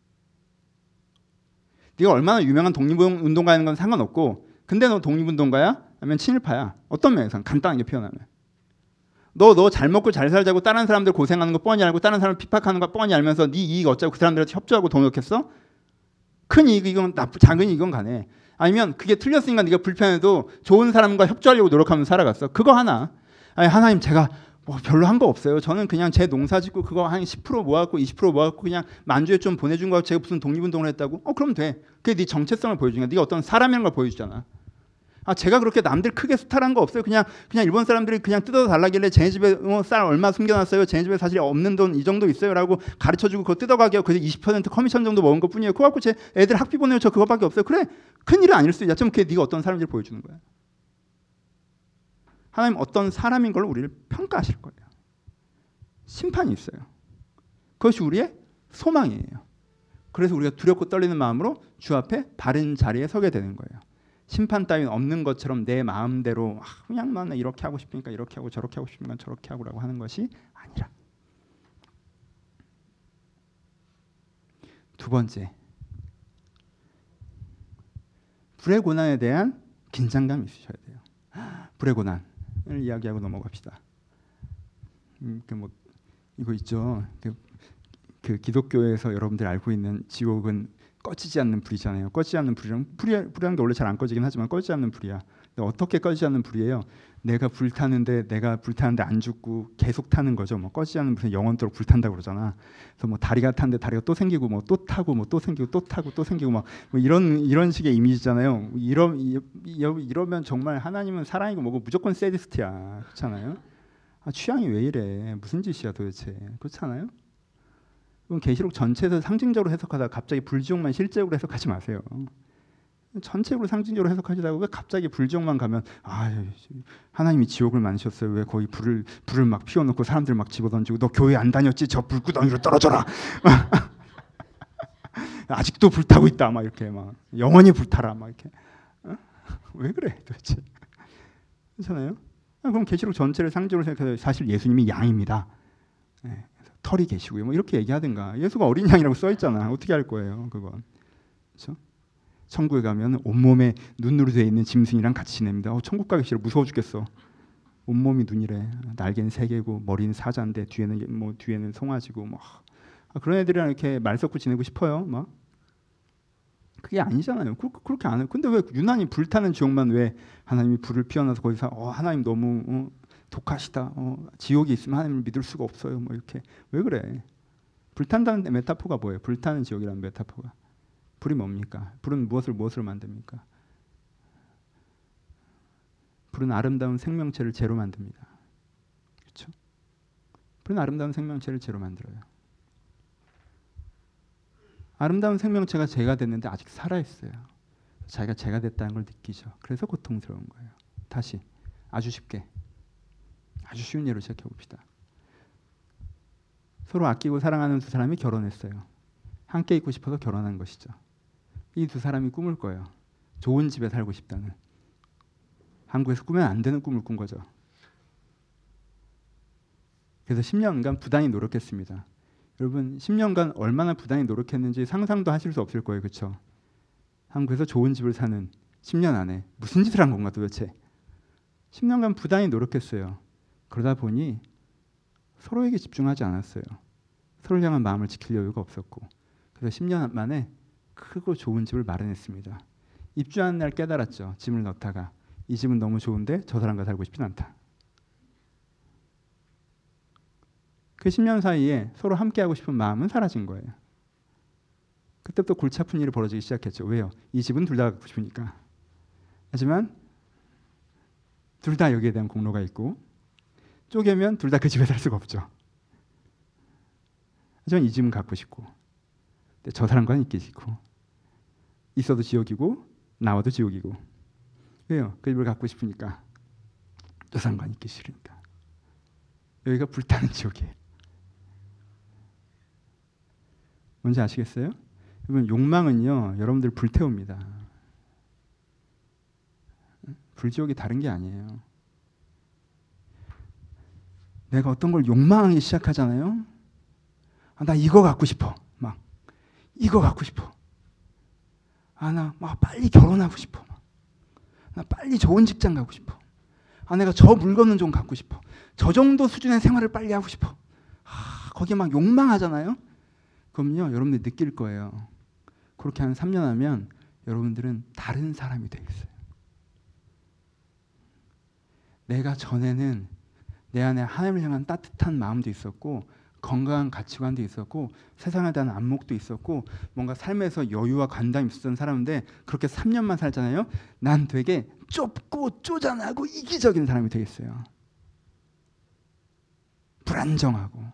네가 얼마나 유명한 독립운동가인 건 상관없고 근데 너 독립운동가야? 아니면 친일파야? 어떤 면에서 간단하게 표현하면 너 잘 먹고 잘 살자고 다른 사람들 고생하는 거 뻔히 알고 다른 사람을 핍박하는 거 뻔히 알면서 네 이익 어쩌고 그 사람들한테 협조하고 동역했어? 큰 이익이건 작은 이익이건 간에 아니면 그게 틀렸으니까 네가 불편해도 좋은 사람과 협조하려고 노력하면서 살아갔어. 그거 하나. 아니 하나님 제가 뭐 별로 한 거 없어요. 저는 그냥 제 농사 짓고 그거 한 10% 모아갖고 20% 모아갖고 그냥 만주에 좀 보내준 거 제가 무슨 독립운동을 했다고? 그럼 돼. 그게 네 정체성을 보여주니까 네가 어떤 사람이라는 걸 보여주잖아. 제가 그렇게 남들 크게 스타란 거 없어요. 그냥 일본 사람들이 그냥 뜯어서 달라길래 쟤네 집에 쌀 얼마 숨겨놨어요. 쟤네 집에 사실 없는 돈 이 정도 있어요라고 가르쳐주고 그거 뜯어가게 하고 20% 커미션 정도 먹은 것 뿐이에요. 그거 갖고 제 애들 학비 보내요. 저 그거밖에 없어요. 그래 큰 일은 아닐 수 있다. 좀 그게 네가 어떤 사람인지를 보여주는 거야. 하나님 어떤 사람인 걸 우리를 평가하실 거예요. 심판이 있어요. 그것이 우리의 소망이에요. 그래서 우리가 두렵고 떨리는 마음으로 주 앞에 바른 자리에 서게 되는 거예요. 심판 따위는 없는 것처럼 내 마음대로 그냥 나는 이렇게 하고 싶으니까 이렇게 하고 저렇게 하고 싶으니까 저렇게 하고라고 하는 것이 아니라. 두 번째, 불의 고난에 대한 긴장감이 있으셔야 돼요. 불의 고난을 이야기하고 넘어갑시다. 뭐 이거 있죠. 그 기독교에서 여러분들 알고 있는 지옥은 꺼지지 않는 불이잖아요. 꺼지지 않는 불이라는 게 원래 잘 안 꺼지긴 하지만 꺼지지 않는 불이야. 근데 어떻게 꺼지지 않는 불이에요? 내가 불타는데 안 죽고 계속 타는 거죠. 뭐 꺼지지 않는 불은 영원토록 불탄다고 그러잖아. 그래서 뭐 다리가 탔는데 다리가 또 생기고 뭐 또 타고 뭐 또 생기고 또 타고 또 생기고 뭐 이런 식의 이미지잖아요. 이러면 정말 하나님은 사랑이고 뭐고 무조건 세디스트야. 그렇잖아요. 취향이 왜 이래? 무슨 짓이야 도대체? 그렇잖아요. 그럼 계시록 전체에서 상징적으로 해석하다가 갑자기 불지옥만 실제적으로 해석하지 마세요. 전체적으로 상징적으로 해석하시다가 왜 갑자기 불지옥만 가면 하나님이 지옥을 만드셨어요. 왜 거기 불을 막 피워놓고 사람들 막 집어던지고 너 교회 안 다녔지? 저 불구덩이로 떨어져라. 아직도 불타고 있다. 막 이렇게 막 영원히 불타라. 막 이렇게 왜 그래 도대체? 괜찮아요? 그럼 계시록 전체를 상징적으로 생각해서 사실 예수님이 양입니다. 털이 계시고요. 뭐 이렇게 얘기하든가. 예수가 어린 양이라고 써 있잖아. 어떻게 할 거예요, 그건? 그렇죠? 천국에 가면 온몸에 눈으로 되어 있는 짐승이랑 같이 지냅니다. 천국 가기 싫어. 무서워 죽겠어. 온몸이 눈이래. 날개는 3개고 머리는 사자인데 뒤에는 송아지고 뭐 그런 애들이랑 이렇게 말 섞고 지내고 싶어요. 막 그게 아니잖아요. 그렇게 안 해요. 근데 왜 유난히 불타는 지옥만 왜 하나님이 불을 피워놔서 거기서 하나님 너무 독하시다. 지옥이 있으면 하나님을 믿을 수가 없어요. 뭐 이렇게 왜 그래? 불탄다는 메타포가 뭐예요? 불타는 지옥이라는 메타포가. 불이 뭡니까? 불은 무엇을 만듭니까? 불은 아름다운 생명체를 재로 만듭니다. 그렇죠? 불은 아름다운 생명체를 재로 만들어요. 아름다운 생명체가 재가 됐는데 아직 살아 있어요. 자기가 재가 됐다는 걸 느끼죠. 그래서 고통스러운 거예요. 다시 아주 쉽게. 아주 쉬운 예로 시작해 봅시다. 서로 아끼고 사랑하는 두 사람이 결혼했어요. 함께 있고 싶어서 결혼한 것이죠. 이 두 사람이 꿈을 꿔요. 좋은 집에 살고 싶다는. 한국에서 꾸면 안 되는 꿈을 꾼 거죠. 그래서 10년간 부단히 노력했습니다. 여러분 10년간 얼마나 부단히 노력했는지 상상도 하실 수 없을 거예요. 그렇죠? 한국에서 좋은 집을 사는 10년 안에 무슨 짓을 한 건가 도대체. 10년간 부단히 노력했어요. 그러다 보니 서로에게 집중하지 않았어요. 서로를 향한 마음을 지킬 여유가 없었고 그래서 10년 만에 크고 좋은 집을 마련했습니다. 입주하는 날 깨달았죠. 짐을 넣다가 이 집은 너무 좋은데 저 사람과 살고 싶진 않다. 그 10년 사이에 서로 함께하고 싶은 마음은 사라진 거예요. 그때부터 골치 아픈 일이 벌어지기 시작했죠. 왜요? 이 집은 둘 다 갖고 싶으니까. 하지만 둘 다 여기에 대한 공로가 있고 쪼개면 둘 다 그 집에 살 수가 없죠. 하지만 이 집은 갖고 싶고, 근데 저 사람과는 있기 싫고, 있어도 지옥이고 나와도 지옥이고. 왜요? 그 집을 갖고 싶으니까, 저 사람과는 있기 싫으니까. 여기가 불타는 지옥이에요. 뭔지 아시겠어요? 여러분, 욕망은요, 여러분들 불태웁니다. 불지옥이 다른 게 아니에요. 내가 어떤 걸 욕망하기 시작하잖아요. 나 이거 갖고 싶어. 막 이거 갖고 싶어. 나 막 빨리 결혼하고 싶어. 나 빨리 좋은 직장 가고 싶어. 내가 저 물건은 좀 갖고 싶어. 저 정도 수준의 생활을 빨리 하고 싶어. 거기에 막 욕망하잖아요. 그럼요, 여러분들이 느낄 거예요. 그렇게 한 3년 하면 여러분들은 다른 사람이 되겠어요. 내가 전에는 내 안에 하나님을 향한 따뜻한 마음도 있었고, 건강한 가치관도 있었고, 세상에 대한 안목도 있었고, 뭔가 삶에서 여유와 관담이 있었던 사람인데, 그렇게 3년만 살잖아요. 난 되게 좁고 쪼잔하고 이기적인 사람이 되겠어요. 불안정하고.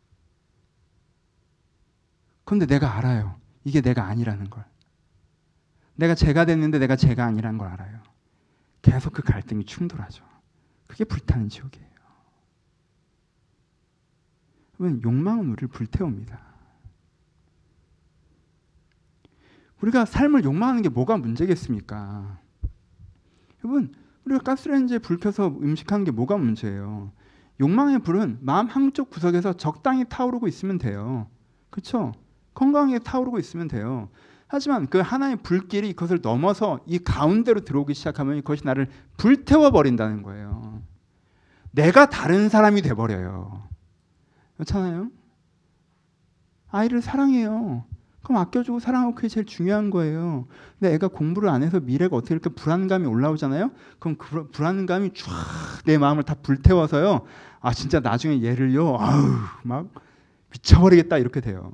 그런데 내가 알아요. 이게 내가 아니라는 걸. 내가 쟤가 됐는데 내가 쟤가 아니라는 걸 알아요. 계속 그 갈등이 충돌하죠. 그게 불타는 지옥이에요. 여러분, 욕망은 우리를 불태웁니다. 우리가 삶을 욕망하는 게 뭐가 문제겠습니까? 여러분, 우리가 가스레인지에 불 켜서 음식하는 게 뭐가 문제예요? 욕망의 불은 마음 한쪽 구석에서 적당히 타오르고 있으면 돼요. 그렇죠? 건강하게 타오르고 있으면 돼요. 하지만 그 하나의 불길이 그것을 넘어서 이 가운데로 들어오기 시작하면 그것이 나를 불태워버린다는 거예요. 내가 다른 사람이 돼버려요. 그렇잖아요? 아이를 사랑해요. 그럼 아껴주고 사랑하고 그게 제일 중요한 거예요. 근데 애가 공부를 안 해서 미래가 어떻게 이렇게 불안감이 올라오잖아요. 그럼 그 불안감이 쫙 내 마음을 다 불태워서요. 진짜 나중에 얘를요, 막 미쳐버리겠다 이렇게 돼요.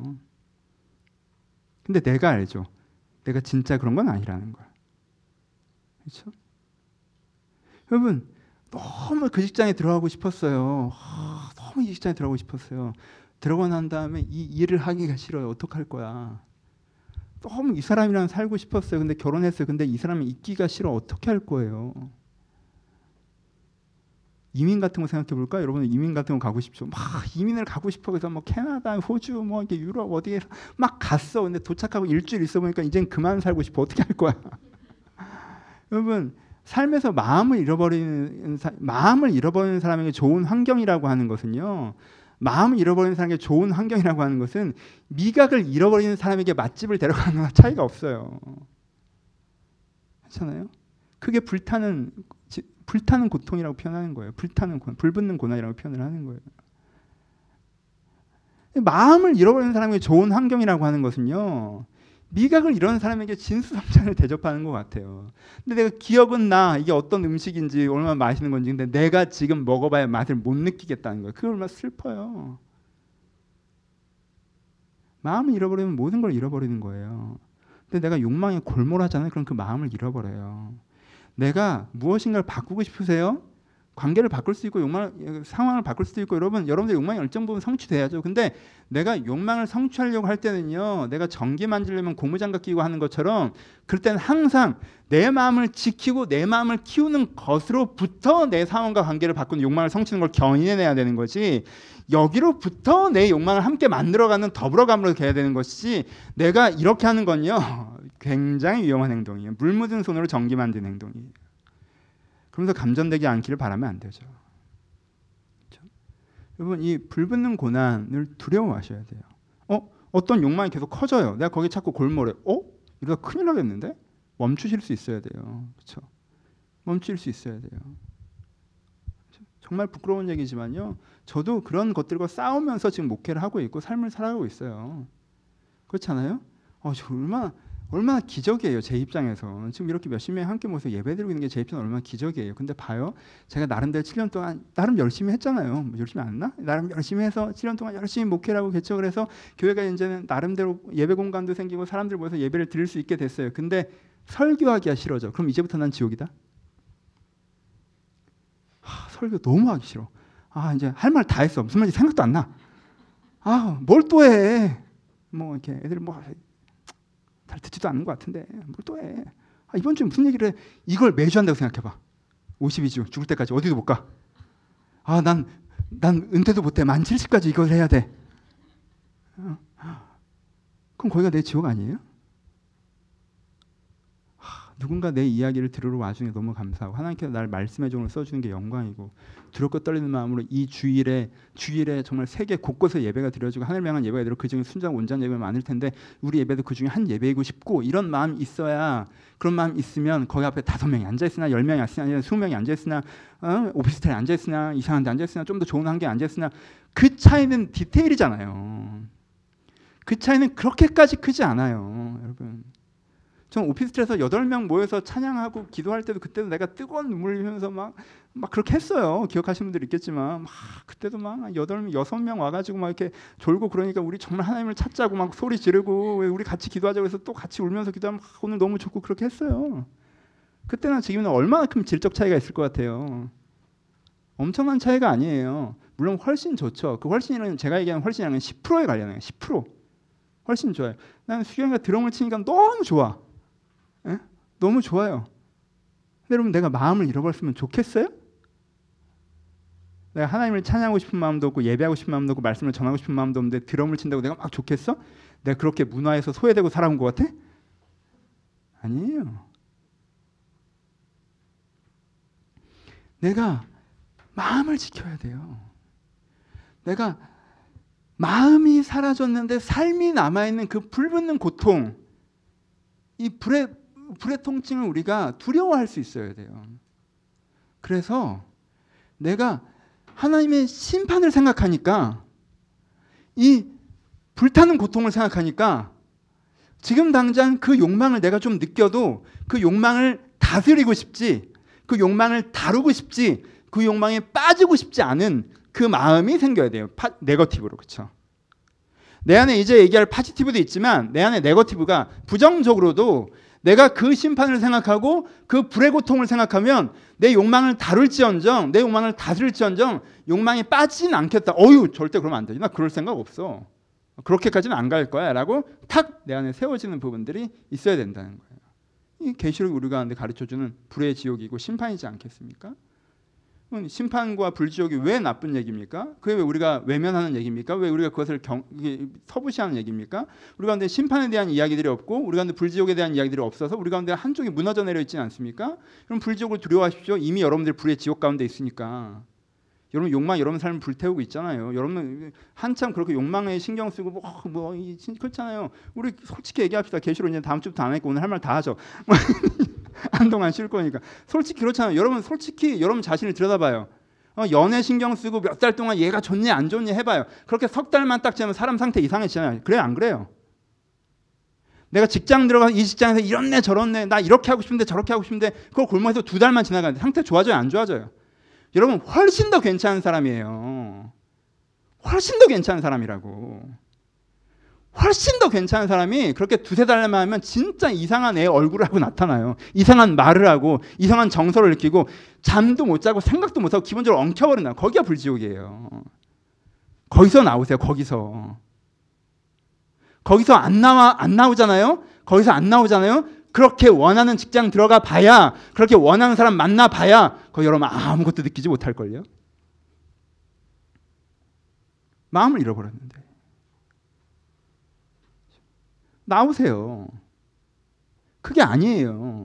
근데 내가 알죠. 내가 진짜 그런 건 아니라는 걸. 그렇죠? 여러분, 너무 그 직장에 들어가고 싶었어요. 너무 이 직장에 들어가고 싶었어요. 들어가고 난 다음에 이 일을 하기가 싫어요. 어떡할 거야. 너무 이 사람이랑 살고 싶었어요. 근데 결혼했어요. 근데 이 사람이 있기가 싫어. 어떻게 할 거예요. 이민 같은 거 생각해 볼까? 여러분, 이민 같은 거 가고 싶죠. 막 이민을 가고 싶어. 그래서 뭐 캐나다, 호주, 뭐 이게 유럽 어디에 막 갔어. 근데 도착하고 일주일 있어 보니까 이젠 그만 살고 싶어. 어떻게 할 거야. 여러분, 삶에서 마음을 잃어버리는 사람에게 좋은 환경이라고 하는 것은요. 마음을 잃어버리는 사람에게 좋은 환경이라고 하는 것은 미각을 잃어버리는 사람에게 맛집을 데려가는 거랑 차이가 없어요. 그렇잖아요? 그게 불타는 고통이라고 표현하는 거예요. 불붙는 고난이라고 표현을 하는 거예요. 마음을 잃어버리는 사람에게 좋은 환경이라고 하는 것은요. 미각을 잃은 사람에게 진수성찬을 대접하는 것 같아요. 근데 내가 기억은 나. 이게 어떤 음식인지 얼마나 맛있는 건지. 근데 내가 지금 먹어봐야 맛을 못 느끼겠다는 거예요. 그게 얼마나 슬퍼요. 마음을 잃어버리면 모든 걸 잃어버리는 거예요. 근데 내가 욕망에 골몰하잖아요. 그럼 그 마음을 잃어버려요. 내가 무엇인가를 바꾸고 싶으세요? 관계를 바꿀 수 있고 상황을 바꿀 수도 있고 여러분들 욕망이 일정 부분 성취돼야죠. 근데 내가 욕망을 성취하려고 할 때는요. 내가 전기 만지려면 고무장갑 끼고 하는 것처럼 그럴 때는 항상 내 마음을 지키고 내 마음을 키우는 것으로부터 내 상황과 관계를 바꾸는 욕망을 성취하는 걸 견인해내야 되는 거지. 여기로부터 내 욕망을 함께 만들어가는 더불어감으로 돼야 되는 것이지. 내가 이렇게 하는 건요. 굉장히 위험한 행동이에요. 물 묻은 손으로 전기 만드는 행동이에요. 그러면서 감전되지 않기를 바라면 안 되죠. 그렇죠? 여러분, 이 불붙는 고난을 두려워하셔야 돼요. 어떤 욕망이 계속 커져요. 내가 거기 자꾸 골몰해. 이러다 큰일 나겠는데? 멈추실 수 있어야 돼요. 그렇죠? 멈출 수 있어야 돼요. 그렇죠? 정말 부끄러운 얘기지만요. 저도 그런 것들과 싸우면서 지금 목회를 하고 있고 삶을 살아가고 있어요. 그렇잖아요? 저 얼마나 기적이에요. 제 입장에서. 지금 이렇게 몇십 명이 함께 모여서 예배드리고 있는 게 제 입장은 얼마나 기적이에요. 근데 봐요. 제가 나름대로 7년 동안 나름 열심히 했잖아요. 열심히 안 했나? 나름 열심히 해서 7년 동안 열심히 목회를 하고 개척을 해서 교회가 이제는 나름대로 예배 공간도 생기고 사람들 모여서 예배를 드릴 수 있게 됐어요. 근데 설교하기가 싫어져. 그럼 이제부터 난 지옥이다? 설교 너무 하기 싫어. 이제 할 말 다 했어. 무슨 말인지 생각도 안 나. 뭘 또 해? 뭐 이렇게 애들 뭐 잘 듣지도 않는 것 같은데 뭘 또 해? 이번 주에 무슨 얘기를 해? 이걸 매주 한다고 생각해봐. 52주 죽을 때까지 어디도 못 가. 난 은퇴도 못해. 만 70까지 이걸 해야 돼. 그럼 거기가 내 지옥 아니에요? 누군가 내 이야기를 들으러 와주는 게 너무 감사하고 하나님께서 날 말씀의 종으로 써주는 게 영광이고 두렵고 떨리는 마음으로 이 주일에 정말 세계 곳곳에 예배가 드려지고 하늘을 향한 예배가 드려 그중에 순전한 온전한 예배가 많을 텐데 우리 예배도 그중에 한 예배이고 싶고 이런 마음이 있어야 그런 마음이 있으면 거기 앞에 5명이 앉아있으나 10명이 앉아있으나 20명이 앉아있으나 오피스텔에 앉아있으나 이상한 데 앉아있으나 좀 더 좋은 환경에 앉아있으나 그 차이는 디테일이잖아요. 그 차이는 그렇게까지 크지 않아요. 여러분 전 오피스텔에서 8명 모여서 찬양하고 기도할 때도 그때도 내가 뜨거운 눈물 흘리면서 막 그렇게 했어요. 기억하시는 분들 있겠지만 그때도 막 6명 와가지고 막 이렇게 졸고 그러니까 우리 정말 하나님을 찾자고 막 소리 지르고 우리 같이 기도하자고 해서 또 같이 울면서 기도하면 오늘 너무 좋고 그렇게 했어요. 그때나 지금은 얼마나 큰 질적 차이가 있을 것 같아요. 엄청난 차이가 아니에요. 물론 훨씬 좋죠. 그 훨씬이라는 제가 얘기하는 훨씬이라는 10%에 관련해요. 10% 훨씬 좋아요. 나는 수경이가 드럼을 치니까 너무 좋아. 에? 너무 좋아요. 근데 여러분 내가 마음을 잃어버렸으면 좋겠어요? 내가 하나님을 찬양하고 싶은 마음도 없고 예배하고 싶은 마음도 없고 말씀을 전하고 싶은 마음도 없는데 드럼을 친다고 내가 막 좋겠어? 내가 그렇게 문화에서 소외되고 살아온 것 같아? 아니에요. 내가 마음을 지켜야 돼요. 내가 마음이 사라졌는데 삶이 남아있는 그 불붙는 고통, 이 불의 통증을 우리가 두려워할 수 있어야 돼요. 그래서 내가 하나님의 심판을 생각하니까 이 불타는 고통을 생각하니까 지금 당장 그 욕망을 내가 좀 느껴도 그 욕망을 다스리고 싶지, 그 욕망을 다루고 싶지, 그 욕망에 빠지고 싶지 않은 그 마음이 생겨야 돼요. 네거티브로. 그렇죠? 내 안에 이제 얘기할 파지티브도 있지만 내 안에 네거티브가 부정적으로도 내가 그 심판을 생각하고 그 불의 고통을 생각하면 내 욕망을 다룰지언정, 내 욕망을 다스릴지언정 욕망에 빠지진 않겠다. 절대 그러면 안 되지. 나 그럴 생각 없어. 그렇게까지는 안 갈 거야 라고 탁 내 안에 세워지는 부분들이 있어야 된다는 거예요. 이 계시록 우리가 가르쳐주는 불의 지옥이고 심판이지 않겠습니까? 심판과 불지옥이 왜 나쁜 얘기입니까? 그게 왜 우리가 외면하는 얘기입니까? 왜 우리가 그것을 서부시하는 얘기입니까? 우리 가운데 심판에 대한 이야기들이 없고 우리 가운데 불지옥에 대한 이야기들이 없어서 우리 가운데 한쪽이 무너져 내려 있지 않습니까? 그럼 불지옥을 두려워하십시오. 이미 여러분들 불의 지옥 가운데 있으니까. 여러분 욕망 여러분 삶을 불태우고 있잖아요. 여러분 한참 그렇게 욕망에 신경 쓰고 그렇잖아요. 우리 솔직히 얘기합시다. 계시로 이제 다음 주부터 안 하니까 오늘 할 말 다 하죠. 한동안 쉴 거니까. 솔직히 그렇잖아요. 여러분 솔직히 여러분 자신을 들여다봐요. 연애 신경 쓰고 몇 달 동안 얘가 좋니 안 좋니 해봐요. 그렇게 석 달만 딱 지나면 사람 상태 이상해지잖아요. 그래요 안 그래요? 내가 직장 들어가서 이 직장에서 이런 애 저런 애 나 이렇게 하고 싶은데 저렇게 하고 싶은데 그걸 골목에서 2달만 지나가는데 상태 좋아져요 안 좋아져요? 여러분 훨씬 더 괜찮은 사람이에요. 훨씬 더 괜찮은 사람이라고. 훨씬 더 괜찮은 사람이 그렇게 2-3달만 하면 진짜 이상한 애 얼굴을 하고 나타나요. 이상한 말을 하고 이상한 정서를 느끼고 잠도 못 자고 생각도 못 하고 기본적으로 엉켜버린다. 거기가 불지옥이에요. 거기서 나오세요. 거기서 안 나오잖아요. 거기서 안 나오잖아요. 그렇게 원하는 직장 들어가 봐야, 그렇게 원하는 사람 만나 봐야 거기 여러분 아무것도 느끼지 못할걸요. 마음을 잃어버렸는데. 나오세요. 그게 아니에요.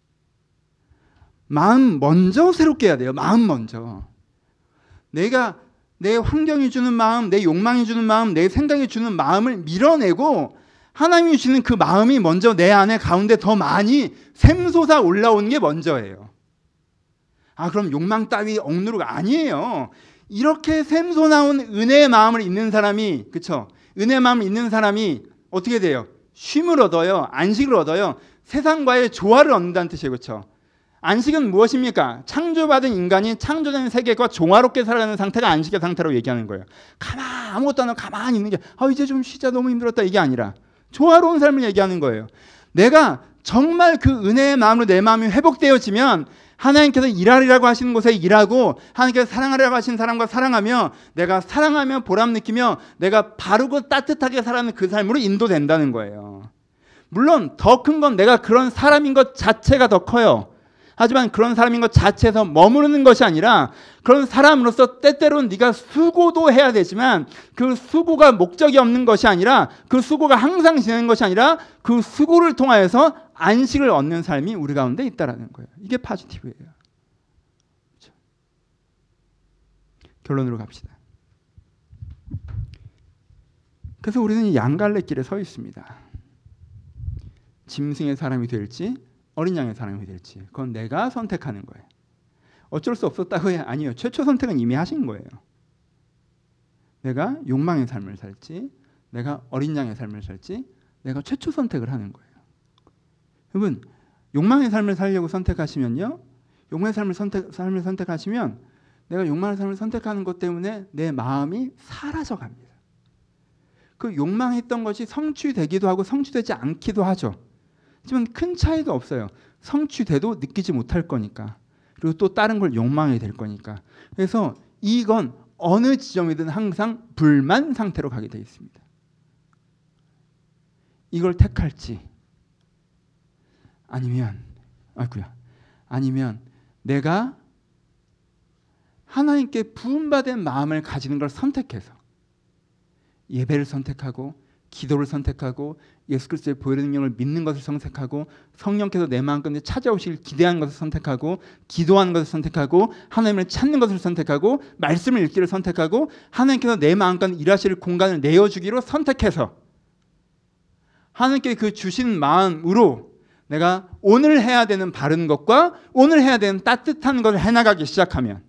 마음 먼저 새롭게 해야 돼요. 마음 먼저. 내가 내 환경이 주는 마음, 내 욕망이 주는 마음, 내 생각이 주는 마음을 밀어내고 하나님이 주시는 그 마음이 먼저 내 안에 가운데 더 많이 샘솟아 올라오는 게 먼저예요. 그럼 욕망 따위 억누르가 아니에요. 이렇게 샘솟아온 은혜의 마음을 있는 사람이, 그렇죠? 은혜의 마음을 있는 사람이 어떻게 돼요? 쉼을 얻어요. 안식을 얻어요. 세상과의 조화를 얻는다는 뜻이에요. 그렇죠? 안식은 무엇입니까? 창조받은 인간이 창조된 세계과 조화롭게 살아가는 상태가 안식의 상태라고 얘기하는 거예요. 아무것도 안 하고 가만히 있는 게 이제 좀 쉬자 너무 힘들었다 이게 아니라 조화로운 삶을 얘기하는 거예요. 내가 정말 그 은혜의 마음으로 내 마음이 회복되어지면 하나님께서 일하리라고 하시는 곳에 일하고 하나님께서 사랑하라고 하신 사람과 사랑하며 내가 사랑하며 보람 느끼며 내가 바르고 따뜻하게 살아가는 그 삶으로 인도된다는 거예요. 물론 더 큰 건 내가 그런 사람인 것 자체가 더 커요. 하지만 그런 사람인 것 자체에서 머무르는 것이 아니라 그런 사람으로서 때때로는 네가 수고도 해야 되지만 그 수고가 목적이 없는 것이 아니라 그 수고가 항상 지내는 것이 아니라 그 수고를 통하여서 안식을 얻는 삶이 우리 가운데 있다라는 거예요. 이게 파지티브예요. 그렇죠? 결론으로 갑시다. 그래서 우리는 이 양갈래길에 서 있습니다. 짐승의 사람이 될지 어린 양의 사람이 될지 그건 내가 선택하는 거예요. 어쩔 수 없었다고 해. 아니요. 최초 선택은 이미 하신 거예요. 내가 욕망의 삶을 살지 내가 어린 양의 삶을 살지 내가 최초 선택을 하는 거예요. 여러분 욕망의 삶을 살려고 선택하시면요. 욕망의 삶을 선택하시면 내가 욕망의 삶을 선택하는 것 때문에 내 마음이 사라져 갑니다. 그 욕망했던 것이 성취되기도 하고 성취되지 않기도 하죠. 하지만 큰 차이가 없어요. 성취돼도 느끼지 못할 거니까. 그리고 또 다른 걸 욕망이 될 거니까. 그래서 이건 어느 지점이든 항상 불만 상태로 가게 되어 있습니다. 이걸 택할지 아니면 내가 하나님께 부음받은 마음을 가지는 걸 선택해서 예배를 선택하고 기도를 선택하고 예수 그리스도의 보혈의 능력을 믿는 것을 선택하고 성령께서 내 마음 가운데 찾아오시길 기대하는 것을 선택하고 기도하는 것을 선택하고 하나님을 찾는 것을 선택하고 말씀을 읽기를 선택하고 하나님께서 내 마음 가운데 일하실 공간을 내어주기로 선택해서 하나님께 그 주신 마음으로 내가 오늘 해야 되는 바른 것과 오늘 해야 되는 따뜻한 것을 해나가기 시작하면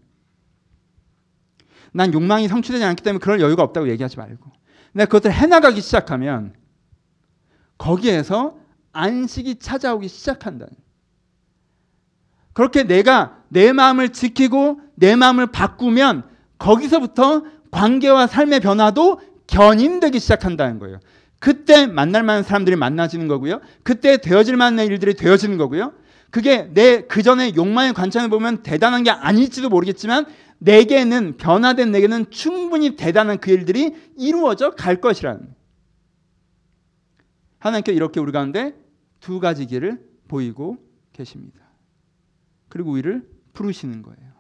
난 욕망이 성취되지 않기 때문에 그럴 여유가 없다고 얘기하지 말고 내가 그것을 해나가기 시작하면 거기에서 안식이 찾아오기 시작한다. 그렇게 내가 내 마음을 지키고 내 마음을 바꾸면 거기서부터 관계와 삶의 변화도 견인되기 시작한다는 거예요. 그때 만날 만한 사람들이 만나지는 거고요. 그때 되어질 만한 일들이 되어지는 거고요. 그게 내 그전의 욕망의 관점을 보면 대단한 게 아닐지도 모르겠지만 내게는 변화된 내게는 충분히 대단한 그 일들이 이루어져 갈 것이라는 거예요. 하나님께 이렇게 우리 가운데 두 가지 길을 보이고 계십니다. 그리고 우리를 부르시는 거예요.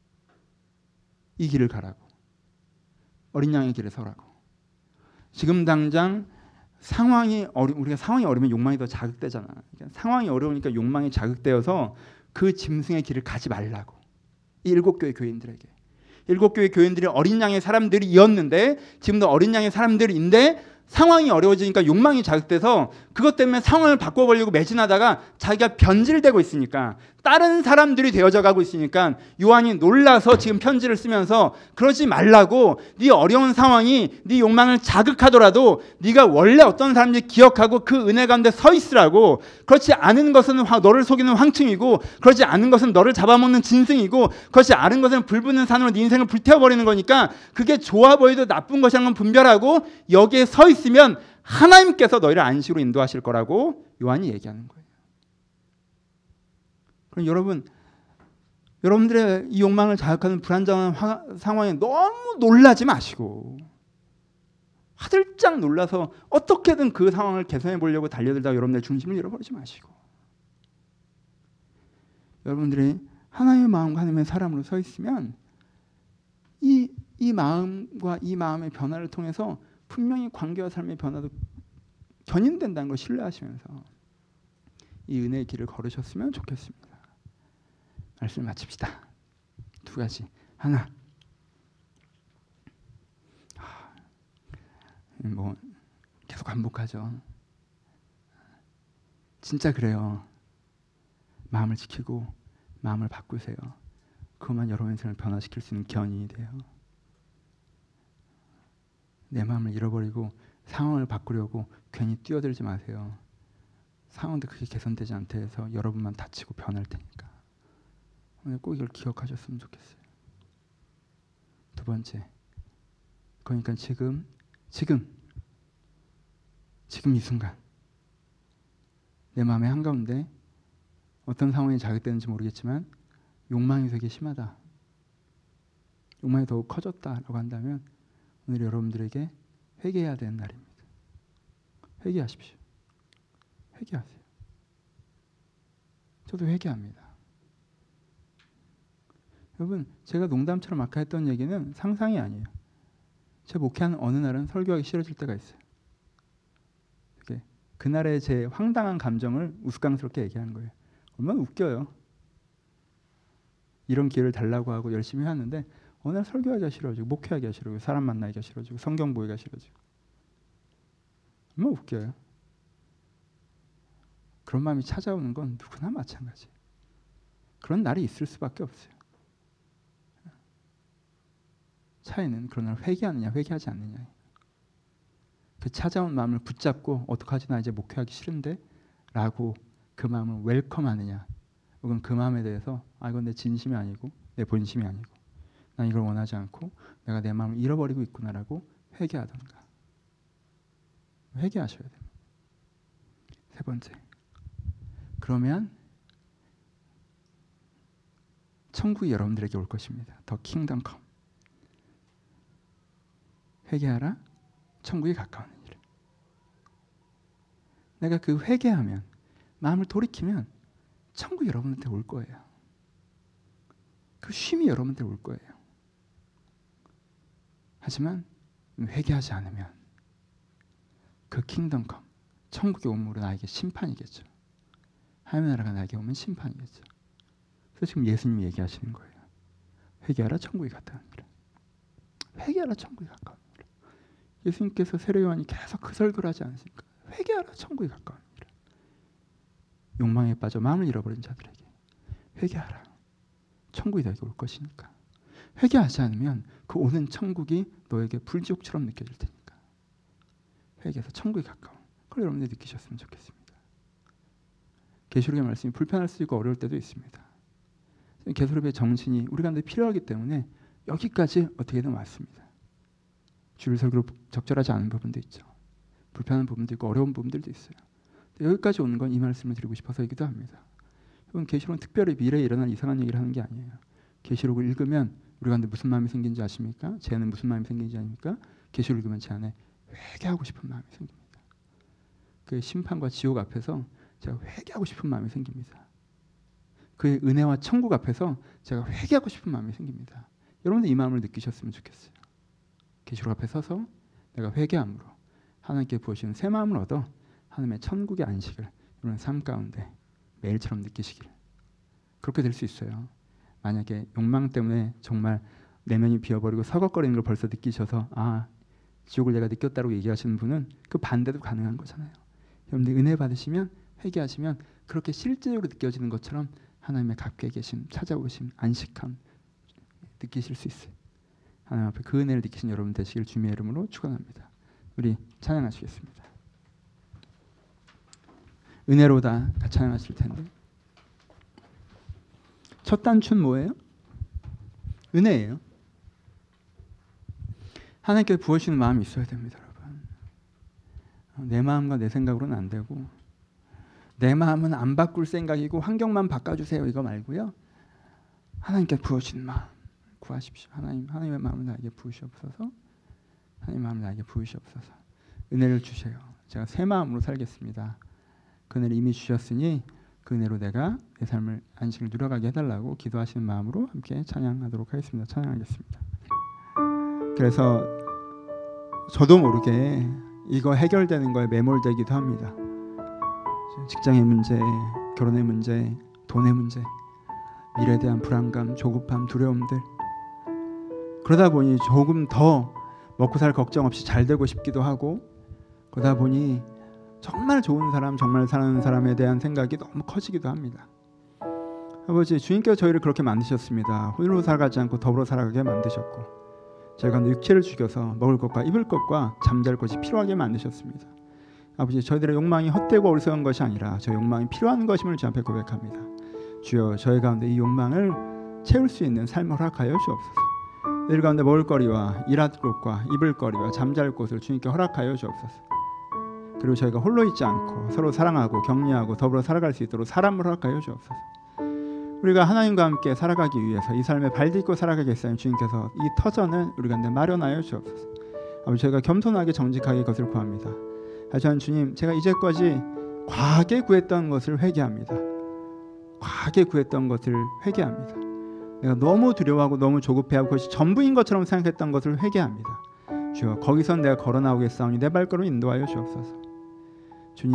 이 길을 가라고. 어린 양의 길에 서라고. 지금 당장 우리가 상황이 어려우면 욕망이 더 자극되잖아. 그러니까 상황이 어려우니까 욕망이 자극되어서 그 짐승의 길을 가지 말라고. 이 7교회 교인들에게. 7교회 교인들이 어린 양의 사람들이었는데 지금도 어린 양의 사람들인데 상황이 어려워지니까 욕망이 자극돼서 그것 때문에 상황을 바꿔보려고 매진하다가 자기가 변질되고 있으니까 다른 사람들이 되어져 가고 있으니까 요한이 놀라서 지금 편지를 쓰면서 그러지 말라고 네 어려운 상황이 네 욕망을 자극하더라도 네가 원래 어떤 사람인지 기억하고 그 은혜 가운데 서 있으라고. 그렇지 않은 것은 너를 속이는 황충이고 그렇지 않은 것은 너를 잡아먹는 짐승이고 그렇지 않은 것은 불붙는 산으로 네 인생을 불태워버리는 거니까 그게 좋아 보여도 나쁜 것이라는 건 분별하고 여기에 서 있으면 하나님께서 너희를 안식으로 인도하실 거라고 요한이 얘기하는 거예요. 그럼 여러분들의 이 욕망을 자극하는 불안정한 상황에 너무 놀라지 마시고 화들짝 놀라서 어떻게든 그 상황을 개선해 보려고 달려들다가 여러분들의 중심을 잃어버리지 마시고 여러분들이 하나님의 마음과 하나님의 사람으로 서 있으면 이 마음과 이 마음의 변화를 통해서 분명히 관계와 삶의 변화도 견인된다는 걸 신뢰하시면서 이 은혜의 길을 걸으셨으면 좋겠습니다. 말씀 마칩시다. 두 가지. 하나, 계속 반복하죠. 진짜 그래요. 마음을 지키고 마음을 바꾸세요. 그것만 여러분의 인생을 변화시킬 수 있는 견인이 돼요. 내 마음을 잃어버리고 상황을 바꾸려고 괜히 뛰어들지 마세요. 상황도 그게 개선되지 않다 해서 여러분만 다치고 변할 테니까. 오늘 꼭 이걸 기억하셨으면 좋겠어요. 두 번째, 그러니까 지금 이 순간 내 마음의 한가운데 어떤 상황이 자극되는지 모르겠지만 욕망이 되게 심하다, 욕망이 더욱 커졌다라고 한다면 오늘 여러분들에게 회개해야 되는 날입니다. 회개하십시오. 회개하세요. 저도 회개합니다. 여러분, 제가 농담처럼 아까 했던 얘기는 상상이 아니에요. 제가 목회하는 어느 날은 설교하기 싫어질 때가 있어요. 그날의 제 황당한 감정을 우스꽝스럽게 얘기하는 거예요. 얼마나 웃겨요. 이런 기회를 달라고 하고 열심히 하는데 어느 날 설교하기가 싫어지고 목회하기가 싫어지고 사람 만나기가 싫어지고 성경 보기가 싫어지고 얼마나 웃겨요. 그런 마음이 찾아오는 건 누구나 마찬가지. 그런 날이 있을 수밖에 없어요. 차이는 그런 날 회개하느냐 회개하지 않느냐. 그 찾아온 마음을 붙잡고 어떡하지 나 이제 목회하기 싫은데 라고 그 마음을 웰컴하느냐, 혹은 그 마음에 대해서 이건 내 진심이 아니고 내 본심이 아니고 난 이걸 원하지 않고 내가 내 마음을 잃어버리고 있구나라고 회개하던가. 회개하셔야 됩니다. 세 번째, 그러면 천국이 여러분들에게 올 것입니다. 더 킹덤 컴. 회개하라, 천국이 가까운 일. 내가 그 회개하면, 마음을 돌이키면 천국이 여러분한테 올 거예요. 그 쉼이 여러분한테 올 거예요. 하지만 회개하지 않으면 그 킹덤 컴, 천국의 오물은 나에게 심판이겠죠. 하나님의 나라가 나에게 오면 심판이겠죠. 그래서 지금 예수님이 얘기하시는 거예요. 회개하라, 천국이 가까우니라. 회개하라, 천국이 가까우니라. 예수님께서 세례 요한이 계속 그 설교를 하지 않으십니까? 회개하라, 천국이 가까우니라. 욕망에 빠져 마음을 잃어버린 자들에게 회개하라, 천국이 너에게 올 것이니까. 회개하지 않으면 그 오는 천국이 너에게 불지옥처럼 느껴질 테니까. 회개해서 천국이 가까운, 그걸 여러분들이 느끼셨으면 좋겠습니다. 계시록의 말씀이 불편할 수 있고 어려울 때도 있습니다. 계시록의 정신이 우리 가운데 필요하기 때문에 여기까지 어떻게든 왔습니다. 주일 설교로 적절하지 않은 부분도 있죠. 불편한 부분도 있고 어려운 부분들도 있어요. 여기까지 오는 건 이 말씀을 드리고 싶어서이기도 합니다. 여러분, 계시록은 특별히 미래에 일어날 이상한 얘기를 하는 게 아니에요. 계시록을 읽으면 우리 가운데 무슨 마음이 생긴지 아십니까? 제 안에 무슨 마음이 생긴지 아십니까? 계시록을 읽으면 제 안에 회개하고 싶은 마음이 생깁니다. 그 심판과 지옥 앞에서 제가 회개하고 싶은 마음이 생깁니다. 그의 은혜와 천국 앞에서 제가 회개하고 싶은 마음이 생깁니다. 여러분들 이 마음을 느끼셨으면 좋겠어요. 계시록 앞에 서서 내가 회개함으로 하나님께 부으시는 새 마음을 얻어 하나님의 천국의 안식을 여러분 삶 가운데 매일처럼 느끼시기를. 그렇게 될 수 있어요. 만약에 욕망 때문에 정말 내면이 비어버리고 서걱거리는 걸 벌써 느끼셔서 지옥을 내가 느꼈다고 얘기하시는 분은 그 반대도 가능한 거잖아요. 여러분들 은혜 받으시면, 회개하시면 그렇게 실제적으로 느껴지는 것처럼 하나님의 값게 계심, 찾아오심, 안식함 느끼실 수 있어요. 하나님 앞에 그 은혜를 느끼신 여러분 되시길 주님의 이름으로 축원합니다. 우리 찬양하시겠습니다. 은혜로다 같이 찬양하실 텐데, 첫 단추는 뭐예요? 은혜예요. 하나님께 부어주시는 마음이 있어야 됩니다, 여러분. 내 마음과 내 생각으로는 안 되고, 내 마음은 안 바꿀 생각이고 환경만 바꿔주세요 이거 말고요. 하나님께 부어주시는 마음 구하십시오. 하나님의 마음을 나에게 부으시옵소서. 하나님의 마음을 나에게 부으시옵소서. 은혜를 주세요. 제가 새 마음으로 살겠습니다. 그 은혜를 이미 주셨으니 그 은혜로 내가 내 삶을 안식을 누려가게 해달라고 기도하시는 마음으로 함께 찬양하도록 하겠습니다. 찬양하겠습니다. 그래서 저도 모르게 이거 해결되는 거에 매몰되기도 합니다. 직장의 문제, 결혼의 문제, 돈의 문제, 미래에 대한 불안감, 조급함, 두려움들. 그러다 보니 조금 더 먹고 살 걱정 없이 잘 되고 싶기도 하고, 그러다 보니 정말 좋은 사람, 정말 사랑하는 사람에 대한 생각이 너무 커지기도 합니다. 아버지, 주님께서 저희를 그렇게 만드셨습니다. 홀로 살아가지 않고 더불어 살아가게 만드셨고, 저희가 육체를 죽여서 먹을 것과 입을 것과 잠잘 것이 필요하게 만드셨습니다. 아버지, 저희들의 욕망이 헛되고 어리석은 것이 아니라 저희 욕망이 필요한 것임을 주 앞에 고백합니다. 주여, 저희 가운데 이 욕망을 채울 수 있는 삶을 허락하여 주옵소서. 늘 가운데 먹을 거리와 일할 곳과 입을 거리와 잠잘 곳을 주님께 허락하여 주옵소서. 그리고 저희가 홀로 있지 않고 서로 사랑하고 격려하고 더불어 살아갈 수 있도록 사람을 허락하여 주옵소서. 우리가 하나님과 함께 살아가기 위해서 이 삶에 발딛고 살아가겠어요. 주님께서 이 터전을 우리 가운데 마련하여 주옵소서. 아버지, 저희가 겸손하게 정직하게 그것을 구합니다. 저는 주님, 제가 이제까지 과하게 구했던 것을 회개합니다. 과하게 구했던 것을 회개합니다. 내가 너무 두려워하고 너무 조급해하고 그것이 전부인 것처럼 생각했던 것을 회개합니다. 주여, 거기서 내가 걸어 나오겠사오니 내 발걸음 인도하여 주옵소서. 주님,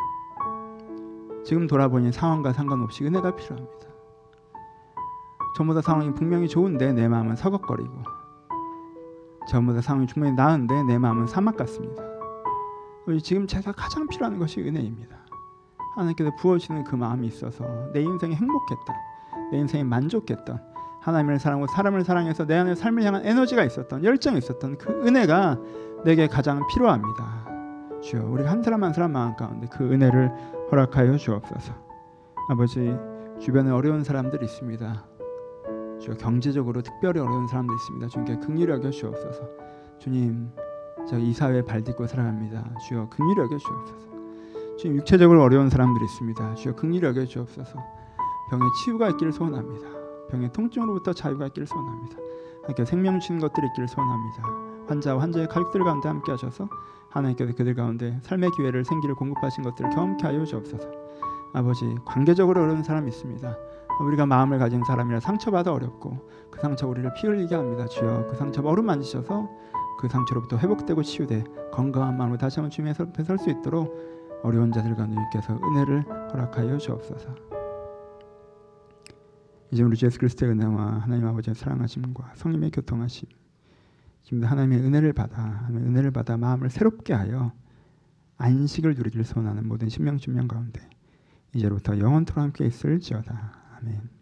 지금 돌아보니 상황과 상관없이 은혜가 필요합니다. 전보다 상황이 분명히 좋은데 내 마음은 서걱거리고, 전보다 상황이 분명히 나은데 내 마음은 사막 같습니다. 지금 제가 가장 필요한 것이 은혜입니다. 하나님께서 부어주시는 그 마음이 있어서 내 인생이 행복했던, 내 인생이 만족했던, 하나님을 사랑하고 사람을 사랑해서 내 안에 삶을 향한 에너지가 있었던, 열정이 있었던 그 은혜가 내게 가장 필요합니다. 주여, 우리가 한 사람 한 사람 마음 가운데 그 은혜를 허락하여 주옵소서. 아버지, 주변에 어려운 사람들이 있습니다. 주여, 경제적으로 특별히 어려운 사람들이 있습니다. 주님께 긍휼히 여겨 주옵소서. 주님, 저 이 사회에 발딛고 살아갑니다. 주여, 긍휼히 여겨 주옵소서. 주님, 육체적으로 어려운 사람들이 있습니다. 주여, 긍휼히 여겨 주옵소서. 병의 치유가 있기를 소원합니다. 병의 통증으로부터 자유가 있기를 소원합니다. 하나님께 생명 주시는 것들이 있기를 소원합니다. 환자와 환자의 가족들 가운데 함께 하셔서 하나님께서 그들 가운데 삶의 기회를, 생기를 공급하신 것들을 경험케 하여 주옵소서. 아버지, 관계적으로 어려운 사람이 있습니다. 우리가 마음을 가진 사람이라 상처받아 어렵고 그 상처 우리를 피 흘리게 합니다. 주여, 그 상처 어루만지셔서 그 상처로부터 회복되고 치유돼 건강한 마음으로 다시 한번 주님의 앞에 설 수 있도록 어려운 자들 가운데 주께서 은혜를 허락하여 주옵소서. 이제 우리 주 예수 그리스도의 은혜와 하나님 아버지의 사랑하심과 성령의 교통하심, 지금도 하나님의 은혜를 받아 마음을 새롭게 하여 안식을 누리기를 소원하는 모든 신명 가운데 이제부터 영원토록 함께 있을지어다. 아멘.